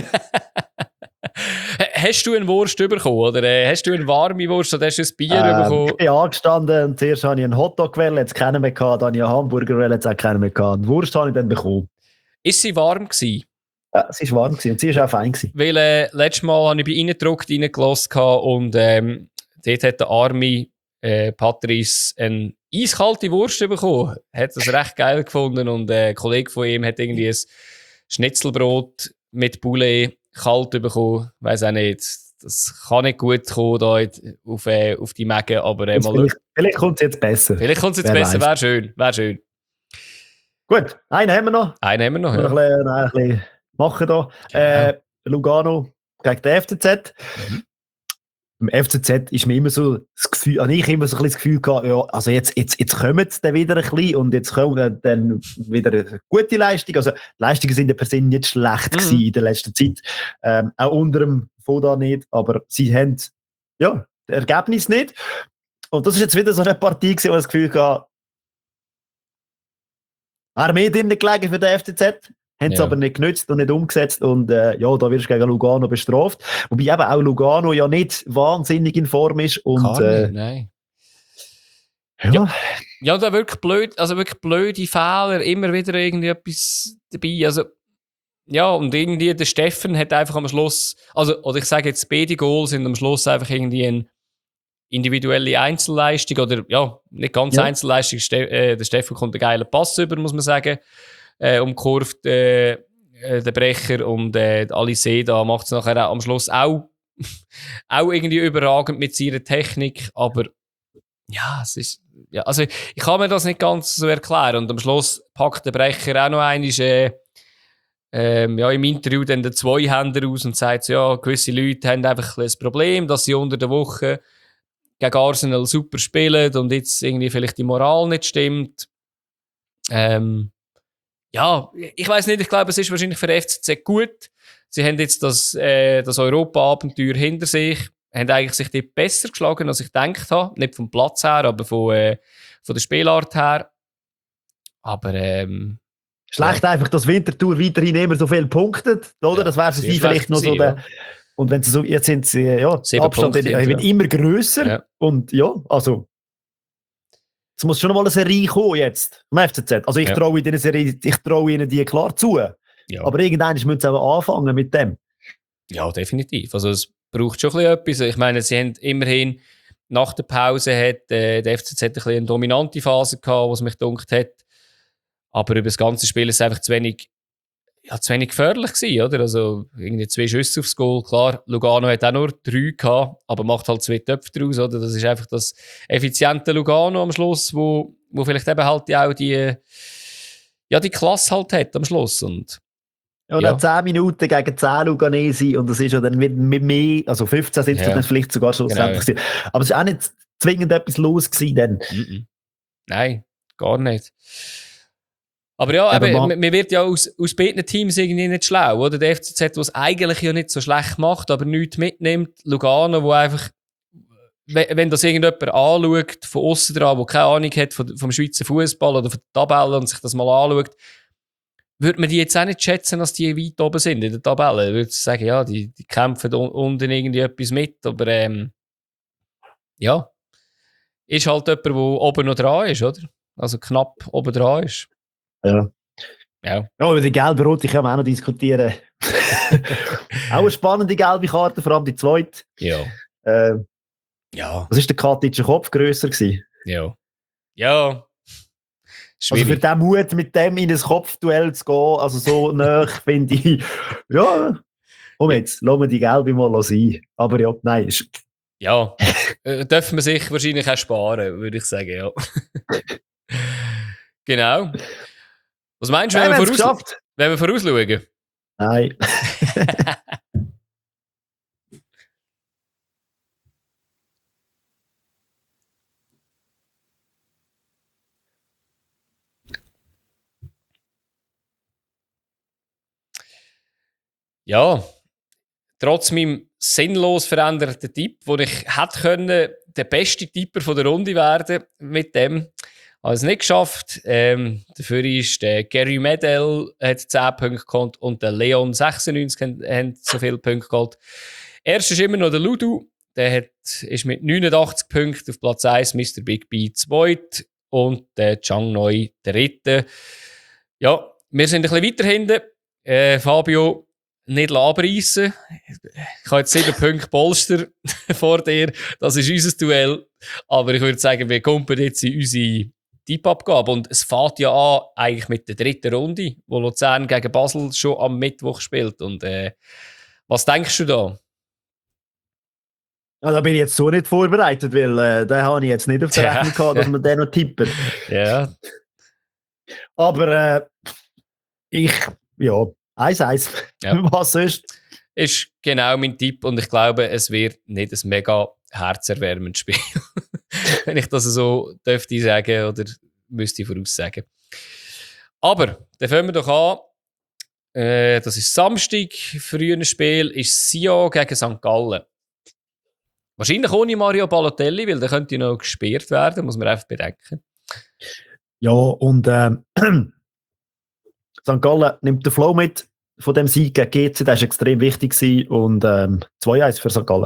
Hast du eine Wurst bekommen, oder äh, hast du eine warme Wurst oder hast du ein Bier ähm, bekommen? Ich bin angestanden und zuerst habe ich einen Hotdog gewählt, jetzt keinen mehr gehabt, dann habe ich einen Hamburger gewählt, jetzt auch keinen mehr gehabt. Eine Wurst habe ich dann bekommen. Ist sie warm gewesen? Ja, sie war warm gewesen und sie war auch fein gewesen. Weil äh, letztes Mal habe ich bei ihnen gedruckt, reingelassen und ähm, dort hat der arme äh, Patrice einen eiskalte Wurst bekommen. Hat das recht geil gefunden und äh, ein Kollege von ihm hat irgendwie ein Schnitzelbrot mit Poulet kalt bekommen. Ich weiss auch nicht. Das kann nicht gut kommen da auf, äh, auf die Mägen, aber äh, mal vielleicht, vielleicht kommt es jetzt besser. Vielleicht kommt es jetzt Wer besser, wäre schön, wäre schön. Gut, einen haben wir noch. Einen haben wir noch, ja. Noch ein bisschen, ein bisschen machen da. Genau. Äh, Lugano gegen den F C Z. Mhm. Im F C Z ist mir immer so das Gefühl, also ich immer so ein bisschen das Gefühl gehabt, ja, also jetzt, jetzt, jetzt kommen sie dann wieder ein bisschen und jetzt kommen dann wieder eine gute Leistung. Also die Leistungen sind ja per se nicht schlecht mhm. gewesen in der letzten Zeit. Ähm, auch unter dem Foda nicht, aber sie haben ja das Ergebnis nicht. Und das ist jetzt wieder so eine Partie gewesen, wo ich das Gefühl hatte, wäre mehr drin gelegen für den F C Z. Haben es ja. aber nicht genützt und nicht umgesetzt und äh, ja, da wirst du gegen Lugano bestraft. Wobei eben auch Lugano ja nicht wahnsinnig in Form ist. Und, Gar nicht, äh, nein. Ja. ja. Ja, da wirklich blöd, also wirklich blöde Fehler, immer wieder irgendwie etwas dabei. Also, ja, und irgendwie der Steffen hat einfach am Schluss, also, oder ich sage jetzt, beide Goals sind am Schluss einfach irgendwie eine individuelle Einzelleistung oder ja, nicht ganz ja. Einzelleistung. Ste- äh, der Steffen kommt einen geilen Pass über, muss man sagen. Äh, umkurvt äh, äh, der Brecher und äh, Alice da macht es nachher auch am Schluss auch, auch irgendwie überragend mit seiner Technik, aber ja, es ist, ja, also ich kann mir das nicht ganz so erklären und am Schluss packt der Brecher auch noch einmal äh, ähm, ja, im Interview dann den Zweihänder aus und sagt, ja, gewisse Leute haben einfach ein Problem, dass sie unter der Woche gegen Arsenal super spielen und jetzt irgendwie vielleicht die Moral nicht stimmt. Ähm, Ja, ich weiss nicht, ich glaube, es ist wahrscheinlich für den F C Z gut. Sie haben jetzt das, äh, das Europa-Abenteuer hinter sich, haben eigentlich sich dort besser geschlagen, als ich gedacht habe. Nicht vom Platz her, aber von, äh, von der Spielart her. Aber, ähm... Schlecht ja. einfach, dass Winterthur weiterhin immer so viel punktet, oder? Ja, das wäre für sie vielleicht noch so der... Ja. Und wenn sie so, jetzt sind sie, ja, der Abstand Punkte, wird ja. immer grösser. Ja. Und ja, also... Es muss schon mal eine Serie kommen jetzt, vom F C Z. Also ich ja. traue ihnen Serie, ich traue ihnen die klar zu. Ja. Aber irgendwann müssen sie auch anfangen mit dem. Ja, definitiv. Also es braucht schon ein bisschen etwas. Ich meine, sie haben immerhin nach der Pause hat äh, der F C Z ein bisschen eine dominante Phase gehabt, was mich gedacht hat. Aber über das ganze Spiel ist es einfach zu wenig, ja, zu wenig gefährlich gewesen, oder? Also irgendwie zwei Schüsse aufs Goal. Klar, Lugano hat auch nur drei gehabt, aber macht halt zwei Töpfe draus, oder? Das ist einfach das effiziente Lugano am Schluss, wo, wo vielleicht eben halt auch die, ja, die Klasse halt hat am Schluss. Und, ja, und ja. zehn Minuten gegen zehn Luganesi und das ist ja dann mit, mit mehr, also fünfzehn sind es ja. dann vielleicht sogar schlussendlich. Genau. Aber es ist auch nicht zwingend etwas los gewesen dann. Mm-mm. Nein, gar nicht. Aber ja, eben, man, man wird ja aus, aus beiden Teams irgendwie nicht schlau, oder? Der F C Z, der es eigentlich ja nicht so schlecht macht, aber nichts mitnimmt. Lugano, wo einfach, wenn das irgendjemand anschaut, von außen dran, der keine Ahnung hat vom, vom Schweizer Fußball oder von der Tabelle und sich das mal anschaut, würde man die jetzt auch nicht schätzen, dass die weit oben sind in der Tabelle. Ich würde sagen, ja, die, die kämpfen unten irgendwie etwas mit, aber ähm, ja, ist halt jemand, der oben noch dran ist, oder? Also knapp oben dran ist. Ja. Ja. Ja, über die gelbe Rote können wir auch noch diskutieren. Auch eine spannende gelbe Karte, vor allem die zweite. Ja. Äh, ja. Was war der Katitscher Kopf grösser gewesen? Ja. Ja. Schwierig. Also für den Mut, mit dem in ein Kopfduell zu gehen, also so nah, finde ich, ja, komm jetzt, lassen wir die gelbe mal sein. Aber ja, nein. Ist... Ja, äh, dürfen wir sich wahrscheinlich auch sparen, würde ich sagen, ja. Genau. Was meinst du, wenn, Nein, wir voraus- wenn wir vorausschauen? Nein. Ja, trotz meinem sinnlos veränderten Tipp, wo ich hätte können, der beste Tipper von der Runde werden mit dem, habe ich es nicht geschafft. Ähm, dafür ist der Gary Medel hat zehn Punkte geholt und der Leon sechsundneunzig haben so viele Punkte geholt. Erster ist immer noch der Ludu, der hat, ist mit neunundachtzig Punkten auf Platz eins, Mister Big B zweit und der Chang Noi dritte. Ja, wir sind ein bisschen weiter hinten. Äh, Fabio, nicht abreißen. Ich habe jetzt sieben Punkte Polster vor dir. Das ist unser Duell. Aber ich würde sagen, wir kommen jetzt in unsere Tippabgabe. Und es fängt ja an, eigentlich mit der dritten Runde, wo Luzern gegen Basel schon am Mittwoch spielt. Und äh, was denkst du da? Ja, da bin ich jetzt so nicht vorbereitet, weil äh, da habe ich jetzt nicht auf der Rechnung ja. gehabt, dass wir den noch tippen. Ja. Aber äh, ich, ja, eins eins. Ja. Was sonst? Ist genau mein Tipp und ich glaube, es wird nicht ein mega herzerwärmendes Spiel. Wenn ich das so dürfte sagen oder müsste voraussagen. Aber, dann fangen wir doch an. Äh, das ist Samstag, frühes Spiel, ist Sion gegen Sankt Gallen. Wahrscheinlich ohne Mario Balotelli, weil der könnte noch gesperrt werden, muss man einfach bedenken. Ja, und ähm, Sankt Gallen nimmt den Flow mit von dem Sieg gegen G C, der war extrem wichtig gewesen, und ähm, zwei eins für Sankt Gallen.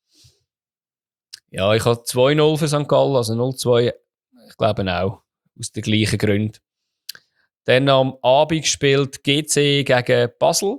Ja, ich habe zwei null für Sankt Gallen, also null zwei, ich glaube auch, aus den gleichen Gründen. Dann am Abend spielt G C gegen Basel.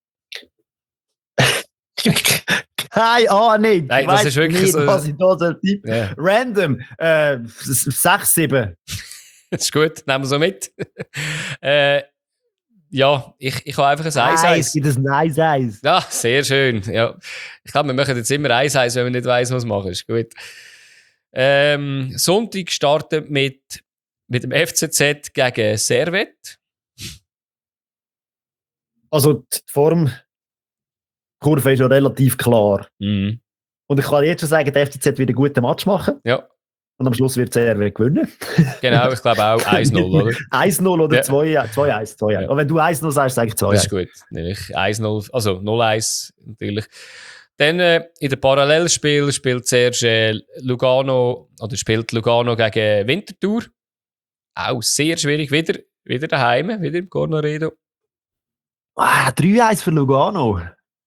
Keine Ahnung. Nein, das ist wirklich nicht, so. Was ich da so tippe. Yeah. Random. Äh, sechs sieben. Das ist gut, nehmen wir so mit. äh, ja, ich, ich habe einfach ein eins eins. Nice, ein eins eins. Ja, sehr schön. Ja. Ich glaube, wir machen jetzt immer eins eins, wenn wir nicht weiss, was machen. Ist gut. Ähm, Sonntag startet mit, mit dem F C Z gegen Servette. Also die Formkurve ist ja relativ klar. Mhm. Und ich kann jetzt schon sagen, der F C Z wird einen guten Match machen. Ja. Und am Schluss wird Servette gewinnen. Genau, ich glaube auch eins null, oder? eins null oder zwei eins. zwei eins. Und wenn du eins null sagst, sage ich zwei eins. Das ist gut. Nämlich eins null, also null eins natürlich. Dann äh, in dem Parallelspiel spielt zuerst äh, Lugano, oder spielt Lugano gegen Winterthur. Auch sehr schwierig. Wieder, wieder daheim, wieder im Cornaredo. Ah, drei eins für Lugano.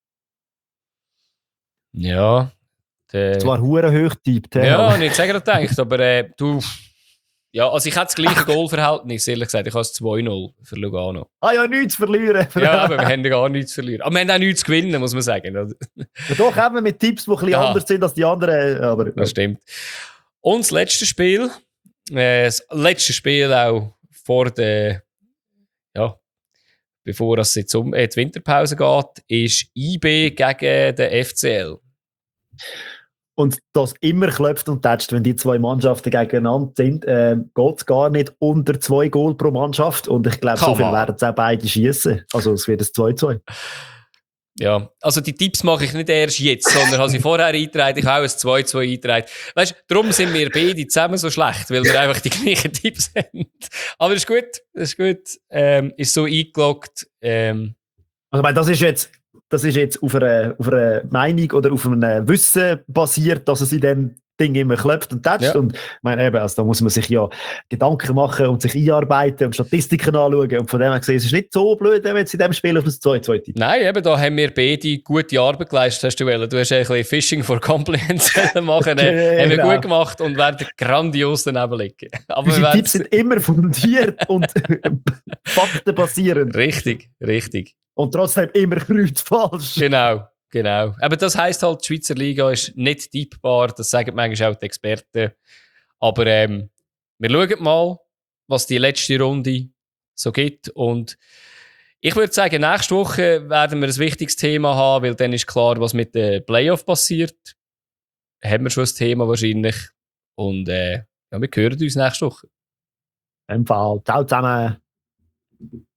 Ja. Der, das war hure hochtippt. Ja, nicht sehr gedacht, aber äh, du. Ja, also ich hätte das gleiche Goalverhältnis, ehrlich gesagt. Ich habe es zwei null für Lugano. Ah ja, nichts zu verlieren. Ja, aber wir haben gar nichts zu verlieren. Aber wir haben auch nichts zu gewinnen, muss man sagen. Ja, doch, eben mit Tipps, die ein bisschen ja. anders sind als die anderen. Aber, das stimmt. Und das letzte Spiel, äh, das letzte Spiel auch vor der, ja, bevor es jetzt um äh, die Winterpause geht, ist I B gegen den F C L. Und das immer klopft und tätscht, wenn die zwei Mannschaften gegeneinander sind, äh, geht es gar nicht unter zwei Goal pro Mannschaft. Und ich glaube, so viel werden es auch beide schießen. Also es wird ein zwei zwei. Ja, also die Tipps mache ich nicht erst jetzt, sondern habe sie vorher eingetragen. Ich habe auch ein zwei zwei eingetragen. Weißt du, darum sind wir beide zusammen so schlecht, weil wir einfach die gleichen Tipps haben. Aber ist gut, ist gut. Ähm, ist so eingeloggt. Ähm. Also, ich meine, das ist jetzt... Das ist jetzt auf einer, auf einer Meinung oder auf einem Wissen basiert, dass es in dem Ding immer klopft und tätscht. Ja. Und ich meine, eben, also da muss man sich ja Gedanken machen und sich einarbeiten und Statistiken anschauen. Und von dem her gesehen, es ist nicht so blöd, wenn wir jetzt in diesem Spiel auf das zwei zwei tippt. Nein, eben, da haben wir beide gute Arbeit geleistet, hast du wollen. Du hast ein bisschen Fishing for Compliments machen. Äh, haben wir gut gemacht und werden grandios daneben liegen. Aber unsere Tipps sind immer fundiert und faktenbasierend. Richtig, richtig. Und trotzdem immer kreuzfalsch. Genau, genau. Aber das heisst halt, die Schweizer Liga ist nicht tippbar. Das sagen manchmal auch die Experten. Aber ähm, wir schauen mal, was die letzte Runde so gibt. Und ich würde sagen, nächste Woche werden wir ein wichtiges Thema haben, weil dann ist klar, was mit den Playoff passiert. Haben wir schon ein Thema wahrscheinlich. Und äh, ja, wir hören uns nächste Woche. Im Fall. Ciao zusammen.